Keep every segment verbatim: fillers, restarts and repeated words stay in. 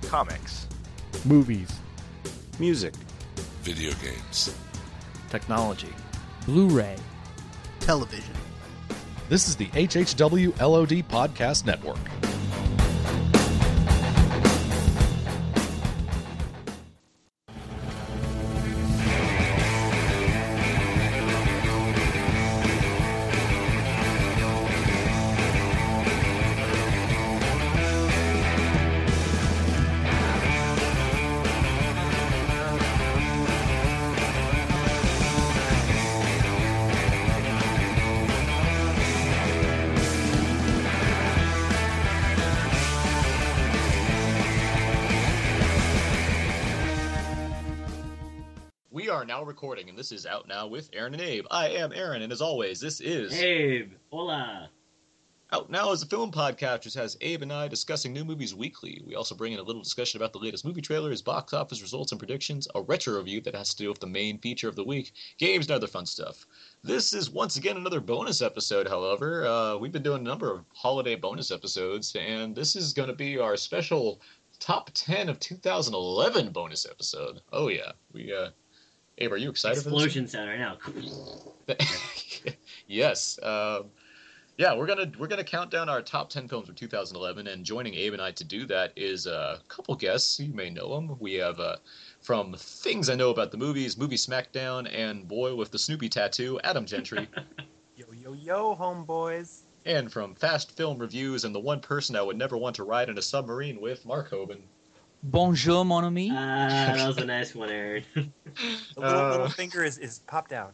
Comics. Movies. Music. Video games. Technology. Blu-ray. Television. This is the H H W L O D Podcast Network. Now recording, and this is Out Now with Aaron and Abe. I am Aaron, and as always, this is Abe. Hola. Out Now is a film podcast which has Abe and I discussing new movies weekly. We also bring in a little discussion about the latest movie trailers, box office results and predictions, a retro review that has to do with the main feature of the week, games, and other fun stuff. This is once again another bonus episode, however. Uh, we've been doing a number of holiday bonus episodes, and this is going to be our special top ten of two thousand eleven bonus episode. Oh yeah, we uh Abe, are you excited Explosion for this? sound right now. Yes. Um, yeah, we're gonna we're gonna count down our top ten films of two thousand eleven, and joining Abe and I to do that is a couple guests. You may know them. We have uh, from Things I Know About the Movies, Movie Smackdown, and Boy with the Snoopy Tattoo, Adam Gentry. Yo, yo, yo, homeboys. And from Fast Film Reviews and the one person I would never want to ride in a submarine with, Mark Hoban. Bonjour, mon ami. Ah, that was a nice one, Aaron. The little, Uh, little finger is, is popped out.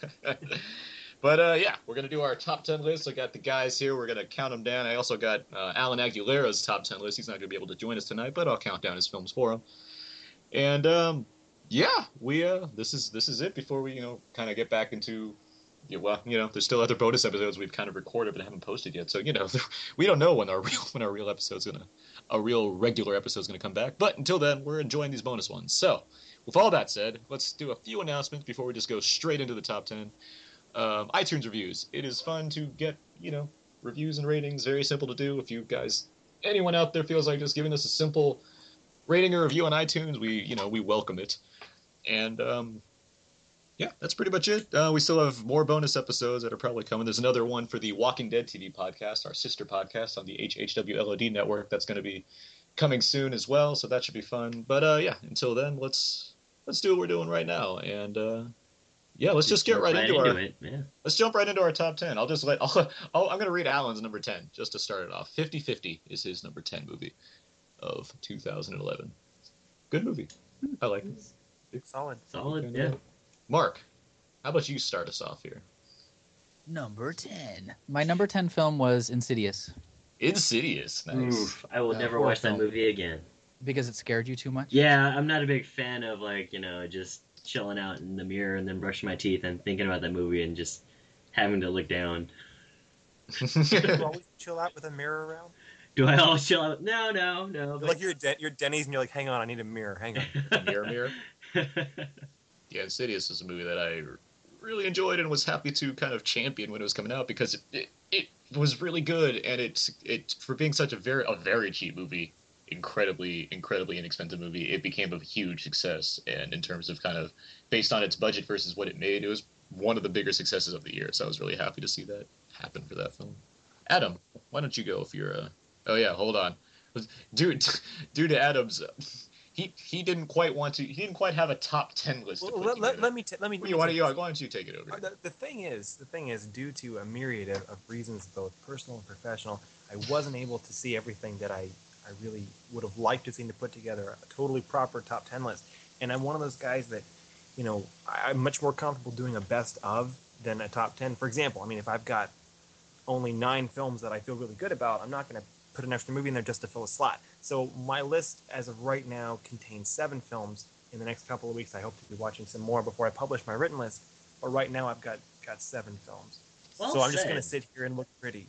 But, uh, yeah, we're going to do our top ten list. I got the guys here. We're going to count them down. I also got uh, Alan Aguilera's top ten list. He's not going to be able to join us tonight, but I'll count down his films for him. And, um, yeah, we, uh, this is this is it before we, you know, kind of get back into, yeah, well, you know, there's still other bonus episodes we've kind of recorded but haven't posted yet. So, you know, we don't know when our real, when our real episode's going to, a real regular episode's going to come back. But until then, we're enjoying these bonus ones. So, with all that said, let's do a few announcements before we just go straight into the top ten. Um, iTunes reviews. It is fun to get, you know, reviews and ratings. Very simple to do. If you guys, anyone out there feels like just giving us a simple rating or review on iTunes, we, you know, we welcome it. And, um, yeah, that's pretty much it. Uh, we still have more bonus episodes that are probably coming. There's another one for the Walking Dead T V podcast, our sister podcast on the H H W L O D network. That's going to be coming soon as well, so that should be fun. But, uh, yeah, until then, let's let's do what we're doing right now. And, uh, yeah, let's just, just get right, right into, into our... It, yeah. Let's jump right into our top ten. I'll just let... I'll, I'll, I'm going to read Alan's number ten, just to start it off. fifty fifty is his number ten movie of two thousand eleven. Good movie. I like it. Solid. Solid, yeah. Mark, how about you start us off here? Number ten. My number ten film was Insidious. Insidious, nice. Oof, I will Uh, never horror watch that film. movie again. Because it scared you too much? Yeah, I'm not a big fan of, like, you know, just chilling out in the mirror and then brushing my teeth and thinking about that movie and just having to look down. Do you always chill out with a mirror around? Do I always chill out? No, no, no. But... Like you're, De- you're Denny's and you're like, hang on, I need a mirror. Hang on. Mirror, mirror. Yeah, Insidious is a movie that I really enjoyed and was happy to kind of champion when it was coming out because it it, it was really good, and it's it for being such a very a very cheap movie, incredibly incredibly inexpensive movie, it became a huge success. And in terms of kind of based on its budget versus what it made, it was one of the bigger successes of the year. So I was really happy to see that happen for that film. Adam, why don't you go if you're uh oh yeah, hold on. Due, due to Adam's, uh, he he didn't quite want to. He didn't quite have a top ten list. Well, to put let, let, together. let me t- let me. Well, you, why, don't you, why don't you take it over? Uh, The, the thing is, the thing is, due to a myriad of, of reasons, both personal and professional, I wasn't able to see everything that I, I really would have liked to see to put together a totally proper top ten list. And I'm one of those guys that, you know, I, I'm much more comfortable doing a best of than a top ten. For example, I mean, if I've got only nine films that I feel really good about, I'm not going to put an extra movie in there just to fill a slot. So my list, as of right now, contains seven films. In the next couple of weeks, I hope to be watching some more before I publish my written list. But right now, I've got, got seven films. Well so I'm just said. going to sit here and look pretty.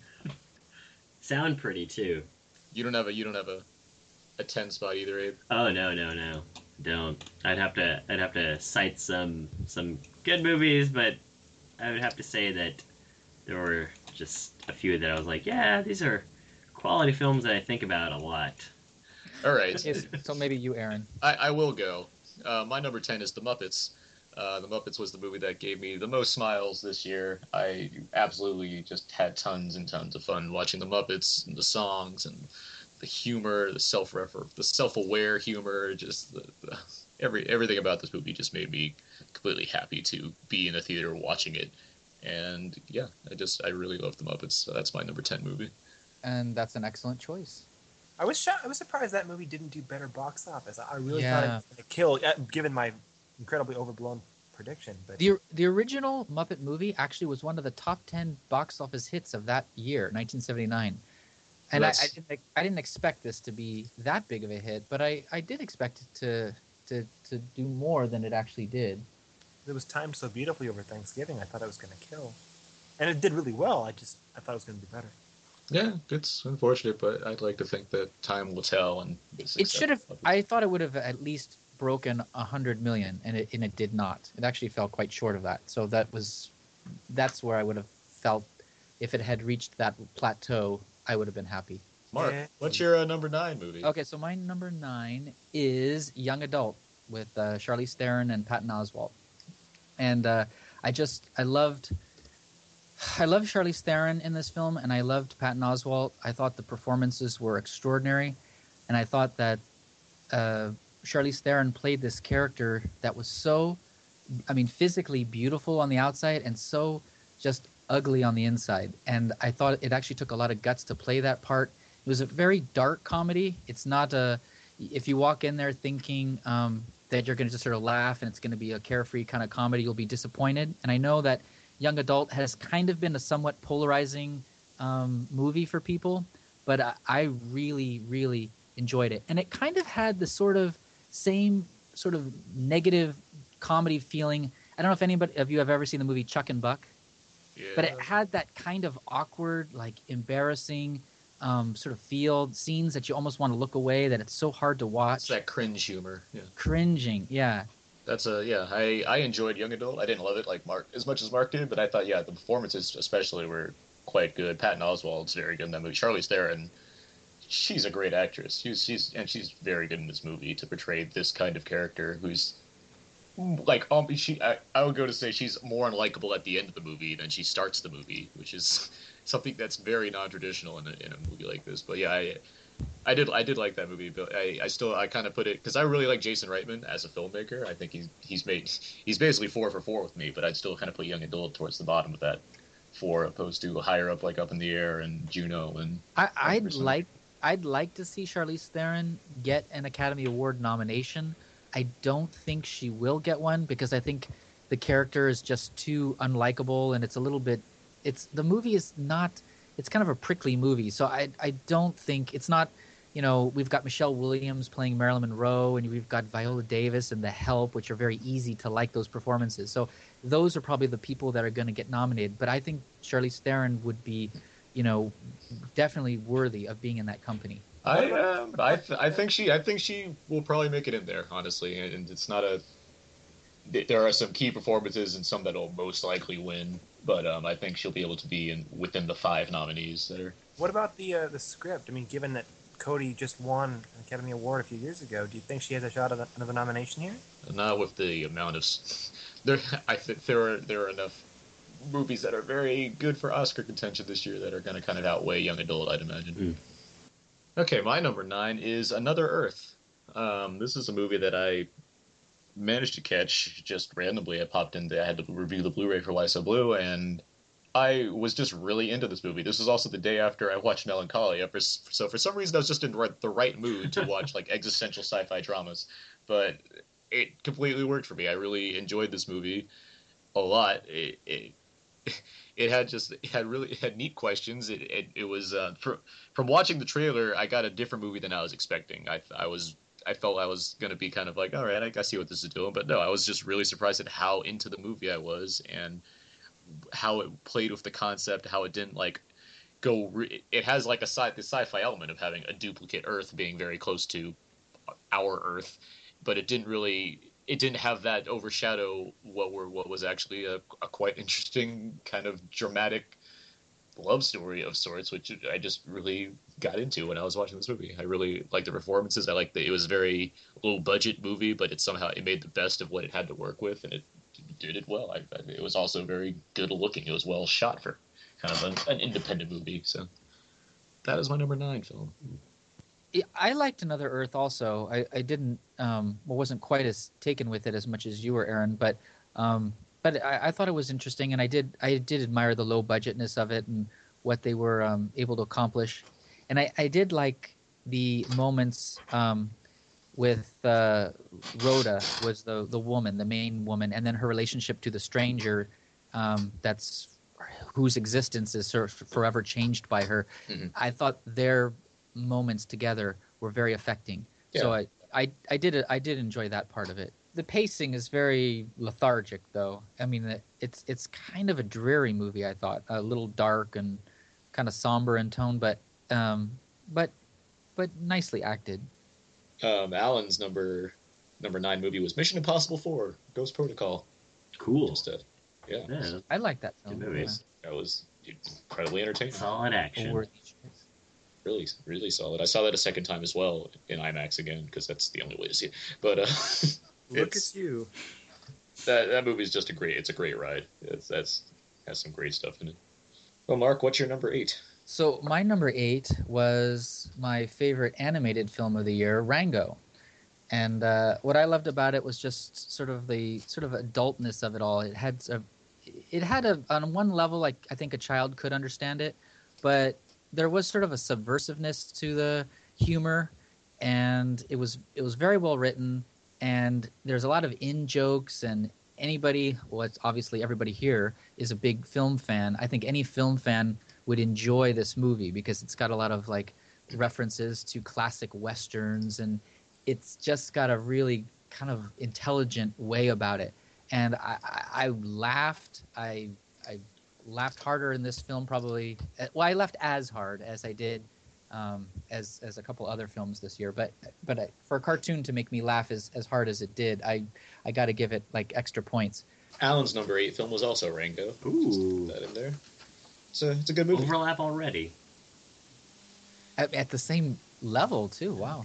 Sound pretty, too. You don't have a you don't have a, a ten spot either, Abe. Oh, no, no, no. Don't. I'd have to I'd have to cite some some good movies, but I would have to say that there were just a few that I was like, yeah, these are quality films that I think about a lot. All right. Yes, so maybe you, Aaron. I, I will go. Uh, my number ten is The Muppets. Uh, the Muppets was the movie that gave me the most smiles this year. I absolutely just had tons and tons of fun watching The Muppets and the songs and the humor, the self-refer, the self-aware humor. Just the, the, every everything about this movie just made me completely happy to be in a theater watching it. And yeah, I just I really love The Muppets. So that's my number ten movie. And that's an excellent choice. I was shocked. I was surprised that movie didn't do better box office. I really Yeah. thought it was going to kill, uh, given my incredibly overblown prediction. But The the original Muppet movie actually was one of the top ten box office hits of that year, nineteen seventy-nine. And I, I That's- didn't I didn't expect this to be that big of a hit, but I, I did expect it to to to do more than it actually did. it was timed so beautifully over Thanksgiving. I thought it was going to kill, and it did really well. I just I thought it was going to be better. Yeah, it's unfortunate, but I'd like to think that time will tell. And It should have. I thought it would have at least broken a hundred million, and it and it did not. It actually fell quite short of that. So that was, that's where I would have felt if it had reached that plateau, I would have been happy. Mark, Yeah. what's your uh, number nine movie? Okay, so my number nine is Young Adult with uh, Charlize Theron and Patton Oswalt, and uh, I just I loved. I loved Charlize Theron in this film, and I loved Patton Oswalt. I thought the performances were extraordinary, and I thought that uh, Charlize Theron played this character that was so, I mean, physically beautiful on the outside and so just ugly on the inside. And I thought it actually took a lot of guts to play that part. It was a very dark comedy. It's not a, if you walk in there thinking um, that you're going to just sort of laugh and it's going to be a carefree kind of comedy, you'll be disappointed. And I know that Young Adult has kind of been a somewhat polarizing um, movie for people, but I, I really, really enjoyed it. And it kind of had the sort of same sort of negative comedy feeling. I don't know if anybody of you have ever seen the movie Chuck and Buck, Yeah. but it had that kind of awkward, like embarrassing um, sort of feel, scenes that you almost want to look away, that it's so hard to It's watch. that cringe humor. Yeah. Cringing, yeah. That's a yeah. I, I enjoyed Young Adult. I didn't love it like Mark as much as Mark did, but I thought yeah the performances especially were quite good. Patton Oswalt's very good in that movie. Charlize Theron, she's a great actress. She's she's and she's very good in this movie to portray this kind of character who's like um she I, I would go to say she's more unlikable at the end of the movie than she starts the movie, which is something that's very non-traditional in a, in a movie like this. But yeah, I I did I did like that movie, but I, I still I kind of put it because I really like Jason Reitman as a filmmaker. I think he's he's made he's basically four for four with me, but I'd still kind of put Young Adult towards the bottom of that four, opposed to higher up like Up in the Air and Juno and. I, I'd one hundred percent. like I'd like to see Charlize Theron get an Academy Award nomination. I don't think she will get one because I think the character is just too unlikable, and it's a little bit. It's the movie is not. It's kind of a prickly movie, so I I don't think it's not. You know, we've got Michelle Williams playing Marilyn Monroe, and we've got Viola Davis and The Help, which are very easy to like those performances. So those are probably the people that are going to get nominated. But I think Charlize Theron would be, you know, definitely worthy of being in that company. I um, I th- I think she I think she will probably make it in there honestly, and it's not a. There are some key performances and some that'll most likely win, but um, I think she'll be able to be in within the five nominees that are. What about the uh, the script? I mean, given that Cody just won an Academy Award a few years ago, do you think she has a shot at a- another nomination here? Not with the amount of s- there. I think there are there are enough movies that are very good for Oscar contention this year that are going to kind of outweigh Young Adult, I'd imagine. Mm. Okay, my number nine is Another Earth. Um, this is a movie that I managed to catch just randomly. I popped in. I had to review the Blu-ray for Why So Blue, and I was just really into this movie. This was also the day after I watched Melancholia, for- so for some reason I was just in ri- the right mood to watch like existential sci-fi dramas. But it completely worked for me. I really enjoyed this movie a lot. It it, it had just it had really it had neat questions. It it, it was uh, for, from watching the trailer, I got a different movie than I was expecting. I I was. I felt I was going to be kind of like, all right, I, I see what this is doing. But no, I was just really surprised at how into the movie I was and how it played with the concept, how it didn't like go. Re- it has like a sci the sci-fi element of having a duplicate Earth being very close to our Earth, but it didn't really. It didn't have that overshadow what were what was actually a, a quite interesting kind of dramatic love story of sorts, which I just really got into when I was watching this movie. I really liked the performances. I liked that it was a very low budget movie, but it somehow it made the best of what it had to work with, and it did it well. I, I, it was also very good looking. It was well shot for kind of an, an independent movie. So that is my number nine film. Yeah, I liked Another Earth also. I, I didn't, um, well, wasn't quite as taken with it as much as you were, Aaron, but um, but I, I thought it was interesting, and I did I did admire the low budgetness of it and what they were um, able to accomplish, and I, I did like the moments um, with uh, Rhoda was the the woman, the main woman, and then her relationship to the stranger um, that's whose existence is sort of forever changed by her. Mm-hmm. I thought their moments together were very affecting. Yeah. So I, I, I did I did enjoy that part of it. The pacing is very lethargic, though. I mean, it's it's kind of a dreary movie. I thought a little dark and kind of somber in tone, but um, but but nicely acted. Um, Alan's number number nine movie was Mission Impossible four: Ghost Protocol. Cool. Just a, yeah, Yeah, I like that film. Good movie. Yeah. that was incredibly entertaining. solid action. Worthy choice. Really, really solid. I saw that a second time as well in IMAX again because that's the only way to see it. But uh, Look it's- at you. that that movie is just a great. It's a great ride. It's that's has some great stuff in it. Well, Mark, what's your number eight? So my number eight was my favorite animated film of the year, Rango. And uh, what I loved about it was just sort of the sort of adultness of it all. It had a, it had a on one level, like I think a child could understand it, but there was sort of a subversiveness to the humor, and it was it was very well written. And there's a lot of in jokes, and anybody, well, it's obviously everybody here is a big film fan. I think any film fan would enjoy this movie because it's got a lot of like references to classic westerns, and it's just got a really kind of intelligent way about it. And I, I, I laughed. I I laughed harder in this film probably. Well, I laughed as hard as I did um, as as a couple other films this year. But but I, for a cartoon to make me laugh as, as hard as it did, I I got to give it like extra points. Alan's number eight film was also Rango. Ooh. Just put that in there. It's a it's a good movie. Overlap already. At, at the same level too. Wow.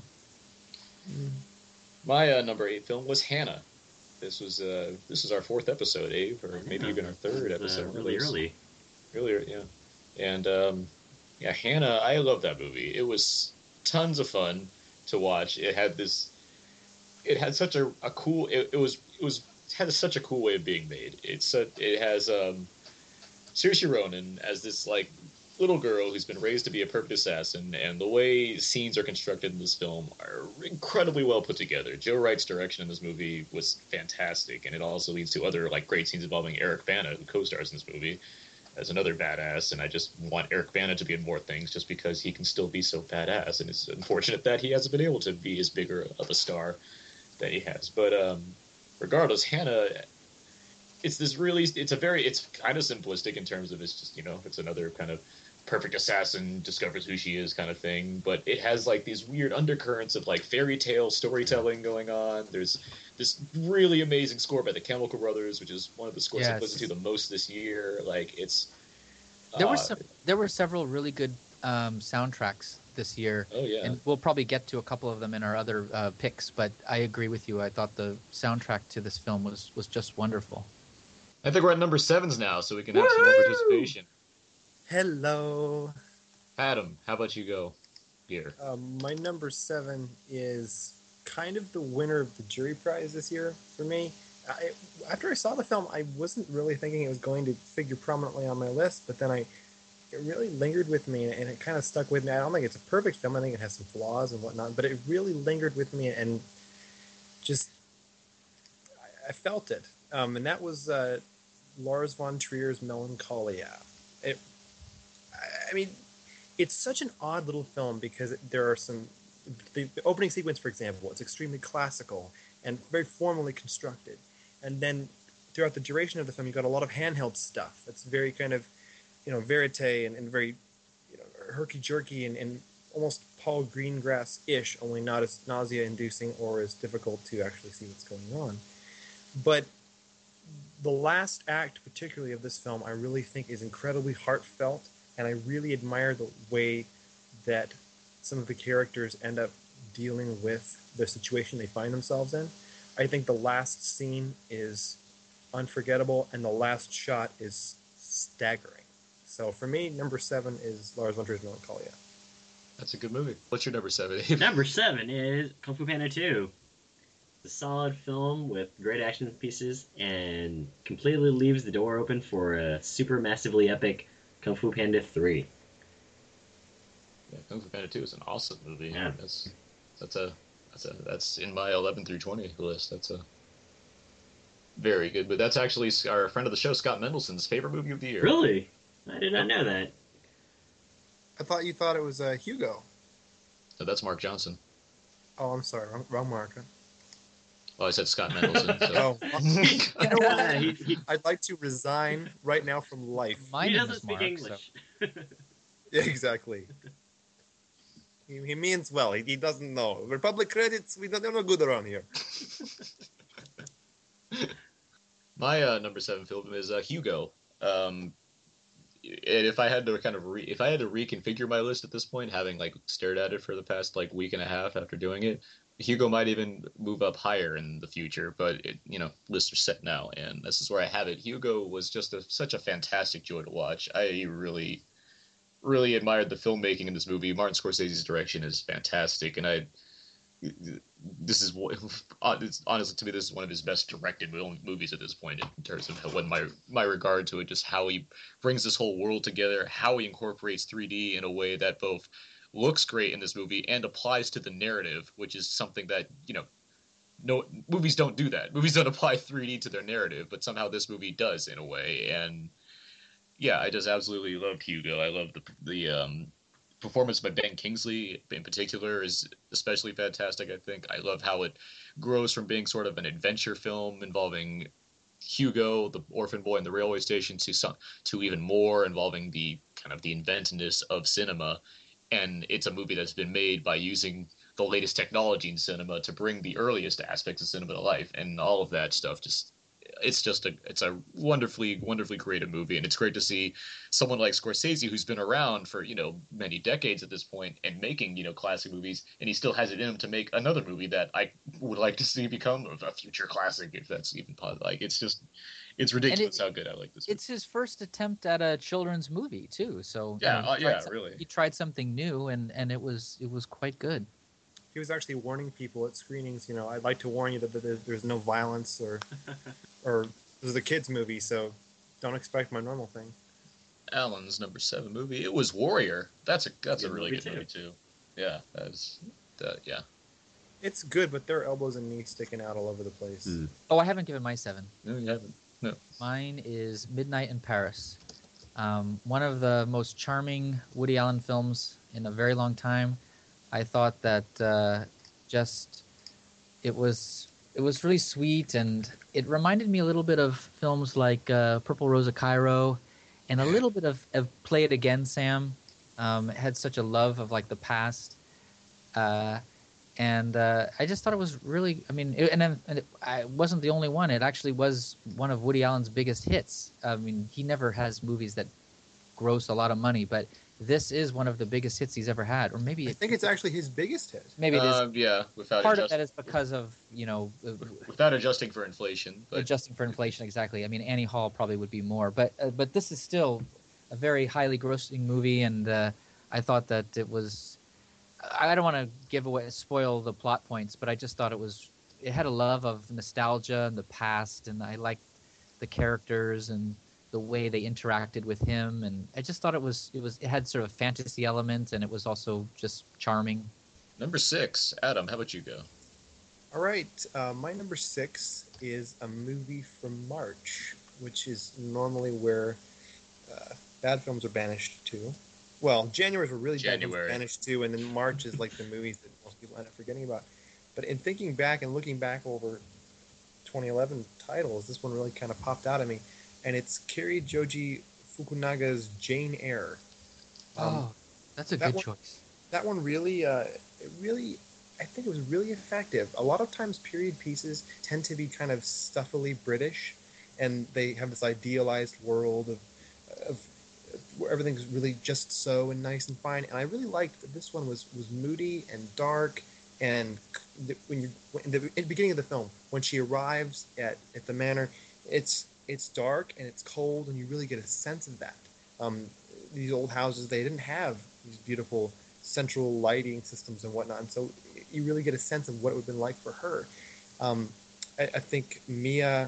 My uh, number eight film was Hannah. This was uh, this is our fourth episode, Abe, or maybe Yeah. even our third It's, uh, episode. really release. early. Really, yeah. And um, yeah, Hannah, I love that movie. It was tons of fun to watch. It had this, it had such a, a cool. It, it was it was it had such a cool way of being made. It's a, it has um, Saoirse Ronan as this like little girl who's been raised to be a perfect assassin, and the way scenes are constructed in this film are incredibly well put together. Joe Wright's direction in this movie was fantastic, and it also leads to other like great scenes involving Eric Bana, who co-stars in this movie as another badass. And I just want Eric Bana to be in more things, just because he can still be so badass, and it's unfortunate that he hasn't been able to be as bigger of a star that he has. But um, regardless, Hannah. It's this really, it's a very, it's kind of simplistic in terms of it's just, you know, it's another kind of perfect assassin discovers who she is kind of thing, but it has like these weird undercurrents of like fairy tale storytelling going on. There's this really amazing score by the Chemical Brothers, which is one of the scores I've Yes. listened to the most this year. Like it's, There uh, were some, there were several really good um, soundtracks this year. oh yeah, And we'll probably get to a couple of them in our other uh, picks, but I agree with you. I thought the soundtrack to this film was, was just wonderful. I think we're at number sevens now, so we can have some more participation. Hello. Adam, how about you go here? Um, my number seven is kind of the winner of the jury prize this year for me. I, after I saw the film, I wasn't really thinking it was going to figure prominently on my list, but then I it really lingered with me, and it kind of stuck with me. I don't think it's a perfect film. I think it has some flaws and whatnot, but it really lingered with me, and just I, I felt it. Um, and that was uh, Lars von Trier's Melancholia. It, I- I mean, it's such an odd little film because there are some the, the opening sequence, for example, it's extremely classical and very formally constructed, and then throughout the duration of the film, you've got a lot of handheld stuff that's very kind of, you know, verite and, and very, you know, herky jerky and, and almost Paul Greengrass ish, only not as nausea inducing or as difficult to actually see what's going on. But the last act, particularly of this film, I really think is incredibly heartfelt and I really admire the way that some of the characters end up dealing with the situation they find themselves in. I think the last scene is unforgettable, and the last shot is staggering. So for me, number seven is Lars von Trier's Melancholia. That's a good movie. What's your number seven? Number seven is Kung Fu Panda two. It's a solid film with great action pieces and completely leaves the door open for a super massively epic Kung Fu Panda three. Yeah, Kung Fu Panda two is an awesome movie. Yeah. That's that's a that's a that's in my eleven through twenty list. That's a very good. But that's actually our friend of the show, Scott Mendelson's favorite movie of the year. Really? I did not know that. I thought you thought it was uh, Hugo. So that's Mark Johnson. Oh, I'm sorry, wrong, wrong mark. Well, I said Scott Mendelson. So. Oh, You know what? He, he, I'd like to resign right now from life. My he name doesn't is speak Mark, English. Yeah, exactly. He, he means well. He, he doesn't know. Republic credits, we don't, they're not good around here. My uh, number seven film is uh, Hugo. Um, and if I had to kind of re- if I had to reconfigure my list at this point, having like stared at it for the past like week and a half after doing it, Hugo might even move up higher in the future. But it, you know, lists are set now, and this is where I have it. Hugo was just a, such a fantastic joy to watch. I really, really admired the filmmaking in this movie. Martin Scorsese's direction is fantastic, and I. This is honestly to me, this is one of his best directed movies at this point in terms of what my my regard to it, just how he brings this whole world together, how he incorporates three D in a way that both looks great in this movie and applies to the narrative, which is something that, you know, no movies don't do that. Movies don't apply three D to their narrative, but somehow this movie does in a way. And yeah, I just absolutely loved Hugo. I love the the um, performance by Ben Kingsley in particular is especially fantastic. I think I love how it grows from being sort of an adventure film involving Hugo, the orphan boy in the railway station, to some, to even more involving the kind of the inventiveness of cinema. And it's a movie that's been made by using the latest technology in cinema to bring the earliest aspects of cinema to life, and all of that stuff just it's just a it's a wonderfully wonderfully creative movie. And it's great to see someone like Scorsese, who's been around for, you know, many decades at this point and making, you know, classic movies, and he still has it in him to make another movie that I would like to see become a future classic, if that's even possible. Like, it's just it's ridiculous it, how good I like this movie. It's his first attempt at a children's movie too, so yeah, you know, uh, yeah, some, really. He tried something new, and and it was it was quite good. He was actually warning people at screenings, you know, I'd like to warn you that there's, there's no violence, or or this is a kids movie, so don't expect my normal thing. Alan's number seven movie, it was Warrior. That's a that's Good a really movie good too. movie too. Yeah, that's uh, yeah. It's good, but there are elbows and knees sticking out all over the place. Hmm. Oh, I haven't given my seven. No, you haven't. No. Mine is Midnight in Paris. Um, one of the most charming Woody Allen films in a very long time. I thought that uh, just it was it was really sweet, and it reminded me a little bit of films like uh, Purple Rose of Cairo, and a little bit of, of Play It Again, Sam. Um, it had such a love of like the past, uh, and uh, I just thought it was really. I mean, it, and, then, and it, I wasn't the only one. It actually was one of Woody Allen's biggest hits. I mean, he never has movies that gross a lot of money, but this is one of the biggest hits he's ever had. Or maybe I it, think it's actually his biggest hit. maybe it is. Uh, yeah, without Part of adjust- that is because of, you know, uh, without adjusting for inflation. But adjusting for inflation. Exactly. I mean, Annie Hall probably would be more, but uh, but this is still a very highly grossing movie, and uh, I thought that it was. I don't want to give away spoil the plot points, but I just thought it was. It had a love of nostalgia and the past, and I liked the characters and the way they interacted with him, and I just thought it was it was it had sort of a fantasy element, and it was also just charming. number six, Adam, how about you go? All right, uh, my number six is a movie from March, which is normally where uh, bad films are banished to. Well, January is where really bad films January. are banished to, and then March is like the movies that most people end up forgetting about. But in thinking back and looking back over twenty eleven titles, this one really kind of popped out at me, and it's Kari Joji Fukunaga's Jane Eyre. Um, Oh, that's a that good one- choice. that one really, uh, it really, I think it was really effective. A lot of times period pieces tend to be kind of stuffily British, and they have this idealized world of, of where everything's really just so and nice and fine. And I really liked that this one was was moody and dark. And when you in the, in the beginning of the film, when she arrives at, at the manor, it's it's dark and it's cold, and you really get a sense of that. Um, these old houses, they didn't have these beautiful central lighting systems and whatnot, and so you really get a sense of what it would have been like for her. Um, I, I think Mia,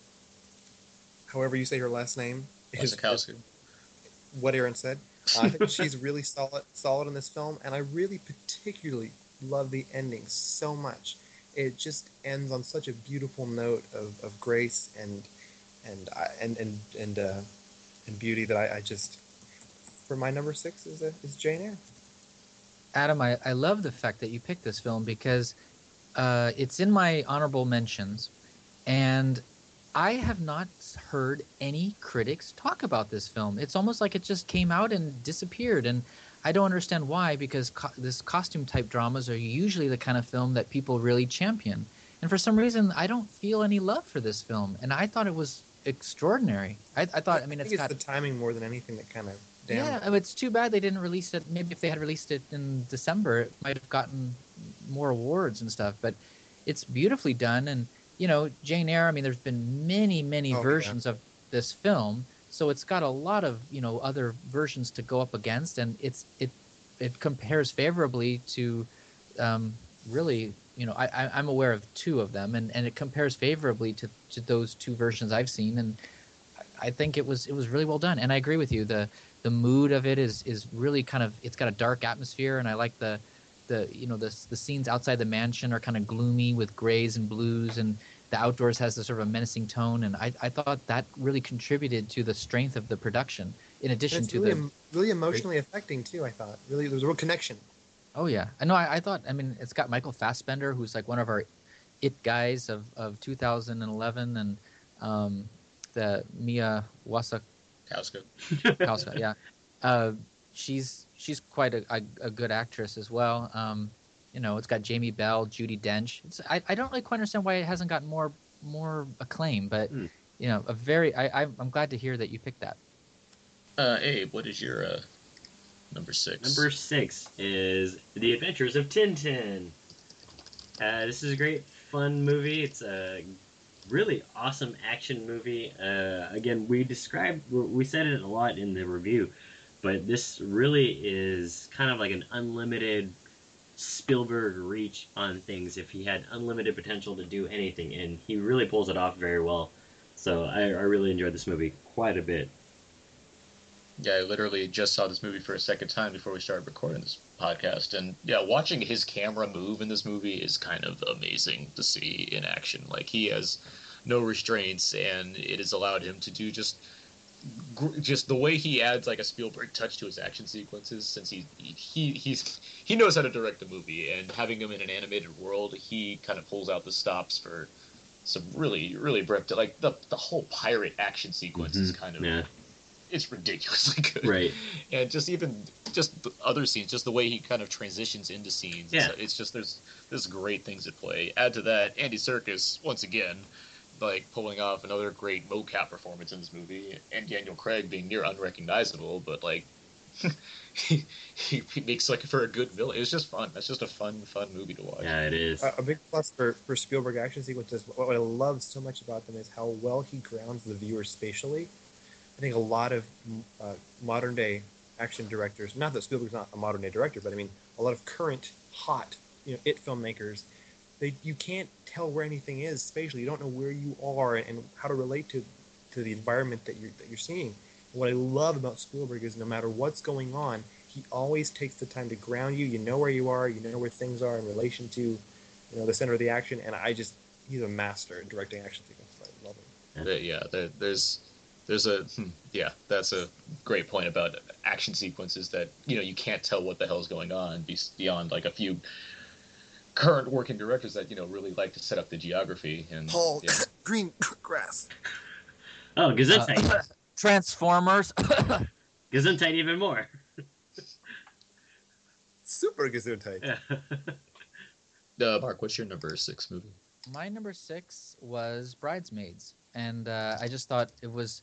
however you say her last name, is, is what Aaron said. Uh, I think she's really solid, solid in this film, and I really particularly love the ending so much. It just ends on such a beautiful note of, of grace and and and and and, uh, and beauty that I, I just, for my number six is a, is Jane Eyre. Adam, I, I love the fact that you picked this film because uh, it's in my honorable mentions, and I have not heard any critics talk about this film. It's almost like it just came out and disappeared, and I don't understand why, because co- this costume-type dramas are usually the kind of film that people really champion. And for some reason, I don't feel any love for this film, and I thought it was extraordinary. I, I thought, I mean, I it's think got... it's the timing more than anything that kind of damned Yeah, I mean, it's too bad they didn't release it. Maybe if they had released it in December, it might have gotten more awards and stuff. But it's beautifully done, and you know, Jane Eyre. I mean, there's been many, many Oh, versions yeah. of this film, so it's got a lot of you know other versions to go up against, and it's it it compares favorably to um, really. You know, I, I, I'm aware of two of them, and, and it compares favorably to, to those two versions I've seen, and I, I think it was it was really well done. And I agree with you. The the mood of it is is really kind of, it's got a dark atmosphere, and I like the the you know the the scenes outside the mansion are kind of gloomy with grays and blues, and the outdoors has this sort of a menacing tone, and I, I thought that really contributed to the strength of the production. In addition And it's to really, the em- really emotionally affecting too. I thought really there was a real connection. Oh yeah, I know. I, I thought. I mean, it's got Michael Fassbender, who's like one of our it guys of, of two thousand eleven, and um, the Mia Wasikowska. Kowska. yeah, uh, she's she's quite a, a, a good actress as well. Um, you know, it's got Jamie Bell, Judi Dench. It's, I I don't really quite understand why it hasn't got more more acclaim, but Mm. you know, a very. I, I I'm glad to hear that you picked that. Uh, Abe, what is your uh, number six? Number six is The Adventures of Tintin. Uh, this is a great, fun movie. It's a really awesome action movie. Uh, again, we described, we said it a lot in the review, but this really is kind of like an unlimited Spielberg reach on things. If he had unlimited potential to do anything, and he really pulls it off very well. So I, I really enjoyed this movie quite a bit. Yeah, I literally just saw this movie for a second time before we started recording this podcast. And yeah, watching his camera move in this movie is kind of amazing to see in action. Like, he has no restraints, and it has allowed him to do just just the way he adds like a Spielberg touch to his action sequences, since he he he's he knows how to direct a movie, and having him in an animated world, he kind of pulls out the stops for some really really breathtaking, like the the whole pirate action sequence is kind of Yeah. it's ridiculously good. Right. And just even just the other scenes, just the way he kind of transitions into scenes. Yeah. It's, it's just there's there's great things at play. Add to that Andy Serkis once again, like pulling off another great mocap performance in this movie, and Daniel Craig being near unrecognizable, but like he, he he makes like for a good villain. It's just fun. That's just a fun fun movie to watch. Yeah, it is. A, a big plus for, for Spielberg action sequences. What I love so much about them is how well he grounds the viewer spatially. I think a lot of uh, modern day action directors, not that Spielberg's not a modern day director, but I mean a lot of current hot, you know, it filmmakers, they you can't tell where anything is spatially. You don't know where you are and, and how to relate to to the environment that you're that you're seeing. And what I love about Spielberg is no matter what's going on, he always takes the time to ground you. You know where you are, you know where things are in relation to, you know, the center of the action. And I just he's a master in directing action sequences. I love him. There- yeah, there, there's there's a hmm, yeah, that's a great point about action sequences that you know you can't tell what the hell's going on be- beyond like a few current working directors that you know really like to set up the geography and Paul, yeah. green grass. Oh, Gesundheit. Uh, Transformers. Gesundheit even more. Super Gesundheit. Yeah. Uh, Mark, what's your number six movie? My number six was Bridesmaids, and uh, I just thought it was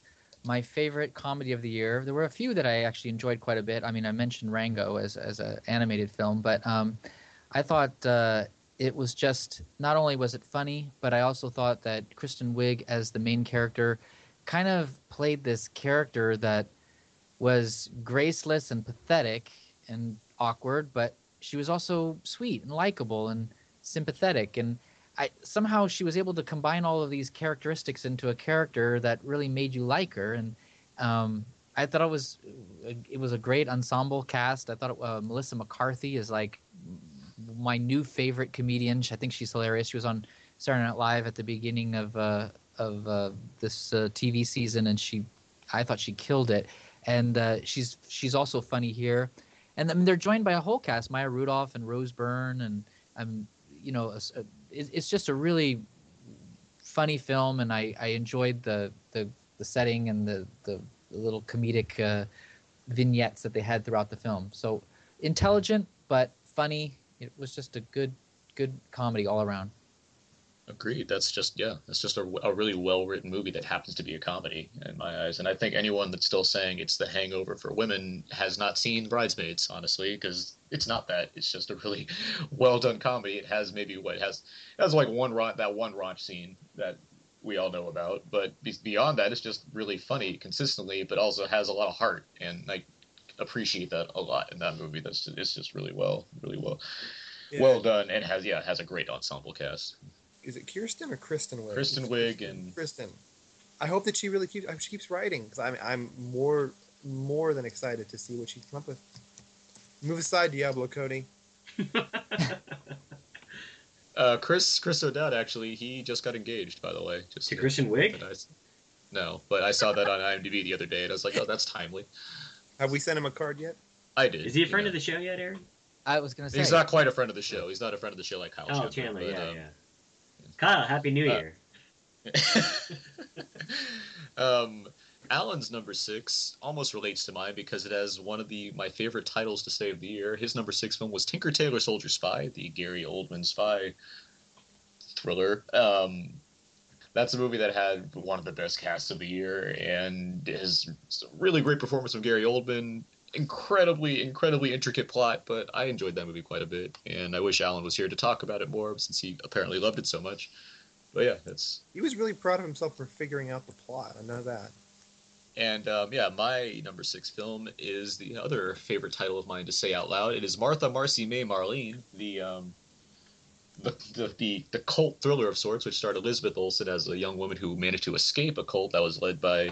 my favorite comedy of the year. There were a few that I actually enjoyed quite a bit. I mean, I mentioned Rango as as an animated film, but um, I thought uh, it was just not only was it funny, but I also thought that Kristen Wiig as the main character kind of played this character that was graceless and pathetic and awkward, but she was also sweet and likable and sympathetic, and I somehow she was able to combine all of these characteristics into a character that really made you like her. And um, I thought it was it was a great ensemble cast. I thought uh, Melissa McCarthy is like my new favorite comedian. I think she's hilarious. She was on Saturday Night Live at the beginning of uh, of uh, this uh, T V season, and she I thought she killed it. And uh, she's she's also funny here. And I mean, they're joined by a whole cast: Maya Rudolph and Rose Byrne, and um, you know, a, a, it's just a really funny film, and I, I enjoyed the, the the setting and the the, the little comedic uh, vignettes that they had throughout the film. So intelligent but funny. It was just a good good comedy all around. Agreed. That's just yeah. That's just a, a really well written movie that happens to be a comedy in my eyes. And I think anyone that's still saying it's The Hangover for women has not seen Bridesmaids, honestly, because it's not that. It's just a really well done comedy. It has maybe what it has it has like one ra- that one raunch scene that we all know about, but be- beyond that, it's just really funny consistently, but also has a lot of heart, and I appreciate that a lot in that movie. That's just, it's just really well, really well, Yeah. well done, and has yeah has a great ensemble cast. Is it Kirsten or Kristen Wiig? Kristen It's Wiig Kristen. and Kristen. I hope that she really keeps she keeps writing, because I'm I'm more more than excited to see what she come up with. Move aside, Diablo Cody. uh, Chris Chris O'Dowd actually he just got engaged, by the way. Just To Kristen Wiig? but I- No, but I saw that on IMDb the other day, and I was like, oh, that's timely. Have we sent him a card yet? I did. Is he a friend you of the show yet, Aaron? I was gonna say He's not quite a friend of the show. He's not a friend of the show like Kyle Oh, Chandler. Chandler, but, yeah, um, yeah. Kyle, Happy New uh, Year. um, Alan's number six almost relates to mine because it has one of the my favorite titles to say of the year. His number six film was Tinker Tailor Soldier Spy, the Gary Oldman spy thriller. Um, that's a movie that had one of the best casts of the year and has a really great performance from Gary Oldman. Incredibly, incredibly intricate plot, but I enjoyed that movie quite a bit, and I wish Alan was here to talk about it more since he apparently loved it so much. But yeah, that's He was really proud of himself for figuring out the plot. I know that. and um, yeah, my number six film is the other favorite title of mine to say out loud. It is Martha, Marcy, May, Marlene, the um, the, the the the cult thriller of sorts, which starred Elizabeth Olsen as a young woman who managed to escape a cult that was led by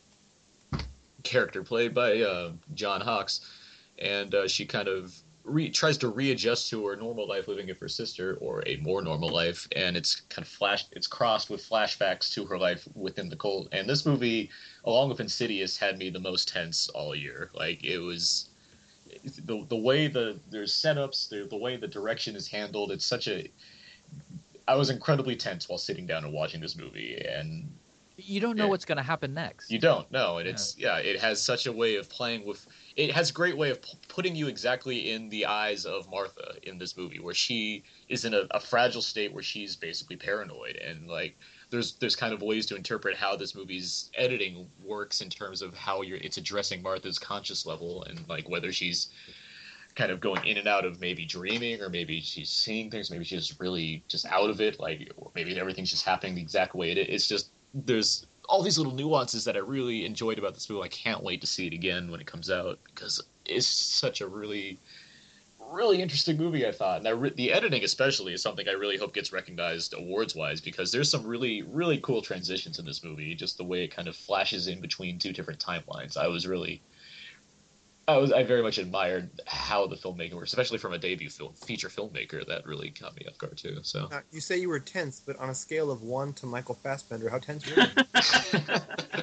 character played by uh, John Hawkes, and uh, she kind of re- tries to readjust to her normal life living with her sister, or a more normal life, and it's kind of flashed, it's crossed with flashbacks to her life within the cult. And this movie, along with Insidious, had me the most tense all year. Like it was the the way the there's setups, the the way the direction is handled. It's such a I was incredibly tense while sitting down and watching this movie, and You don't know Yeah. what's going to happen next. you don't know, and it's yeah, it has such a way of playing with. It has a great way of p- putting you exactly in the eyes of Martha in this movie, where she is in a, a fragile state where she's basically paranoid, and like there's there's kind of ways to interpret how this movie's editing works in terms of how you're it's addressing Martha's conscious level, and like whether she's kind of going in and out of maybe dreaming, or maybe she's seeing things, maybe she's really just out of it, like or maybe everything's just happening the exact way it is. It's just there's all these little nuances that I really enjoyed about this movie. I can't wait to see it again when it comes out, because it's such a really, really interesting movie, I thought. And I re- the editing especially is something I really hope gets recognized awards-wise, because there's some really, really cool transitions in this movie, just the way it kind of flashes in between two different timelines. I was really... I was I very much admired how the filmmaking works, especially from a debut film feature filmmaker. That really caught me off guard too. So Now, you say you were tense, but on a scale of one to Michael Fassbender, how tense were you?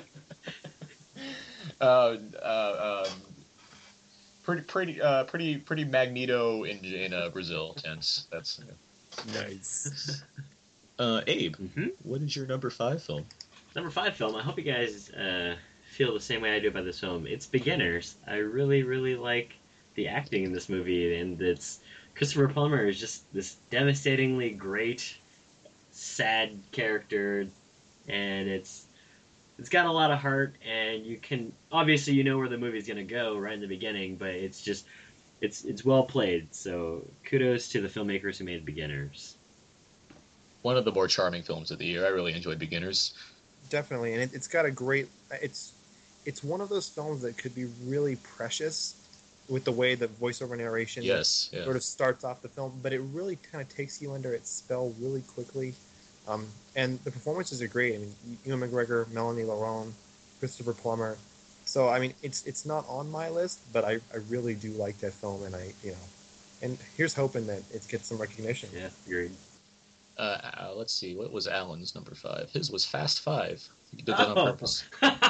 uh, uh, um, pretty pretty uh, pretty pretty Magneto in in uh, Brazil tense. That's Nice. uh, Abe. Mm-hmm. What is your number five film? Number five film. I hope you guys uh, feel the same way I do about this film. It's Beginners. I really, really like the acting in this movie, and it's Christopher Plummer is just this devastatingly great, sad character, and it's it's got a lot of heart, and you can obviously you know where the movie's gonna go right in the beginning, but it's just it's it's well played. So kudos to the filmmakers who made Beginners. One of the more charming films of the year. I really enjoyed Beginners. Definitely, and it, it's got a great. It's it's one of those films that could be really precious with the way the voiceover narration Yes, yeah. sort of starts off the film, but it really kind of takes you under its spell really quickly. Um, and the performances are great. I mean, Ewan McGregor, Melanie Laurent, Christopher Plummer. So, I mean, it's it's not on my list, but I, I really do like that film, and I you know, and here's hoping that it gets some recognition. Yeah, agreed. Uh, uh, let's see, what was Alan's number five? His was Fast Five. He did that Oh. on purpose.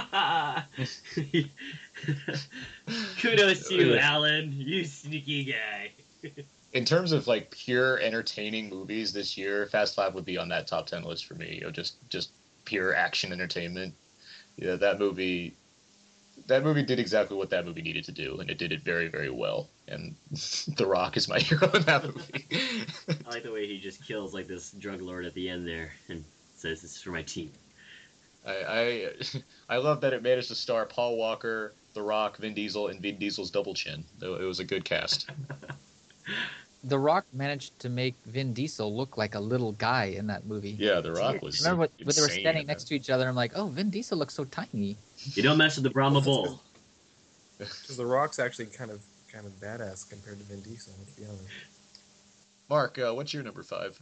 Kudos to you, Alan. You sneaky guy. In terms of like pure entertaining movies this year, Fast Five would be on that top ten list for me. You know, just just pure action entertainment. Yeah, that movie. That movie did exactly what that movie needed to do, and it did it very, very well. And The Rock is my hero in that movie. I like the way he just kills like this drug lord at the end there and says, "This is for my team." I, I I love that it managed to star Paul Walker, The Rock, Vin Diesel, and Vin Diesel's double chin. It was a good cast. The Rock managed to make Vin Diesel look like a little guy in that movie. Yeah, The Rock was. Remember what, when they were insane standing in next that. to each other? I'm like, oh, Vin Diesel looks so tiny. You don't mess with the Brahma Bull. Because The Rock's actually kind of kind of badass compared to Vin Diesel. Let's be honest. Mark, uh, what's your number five?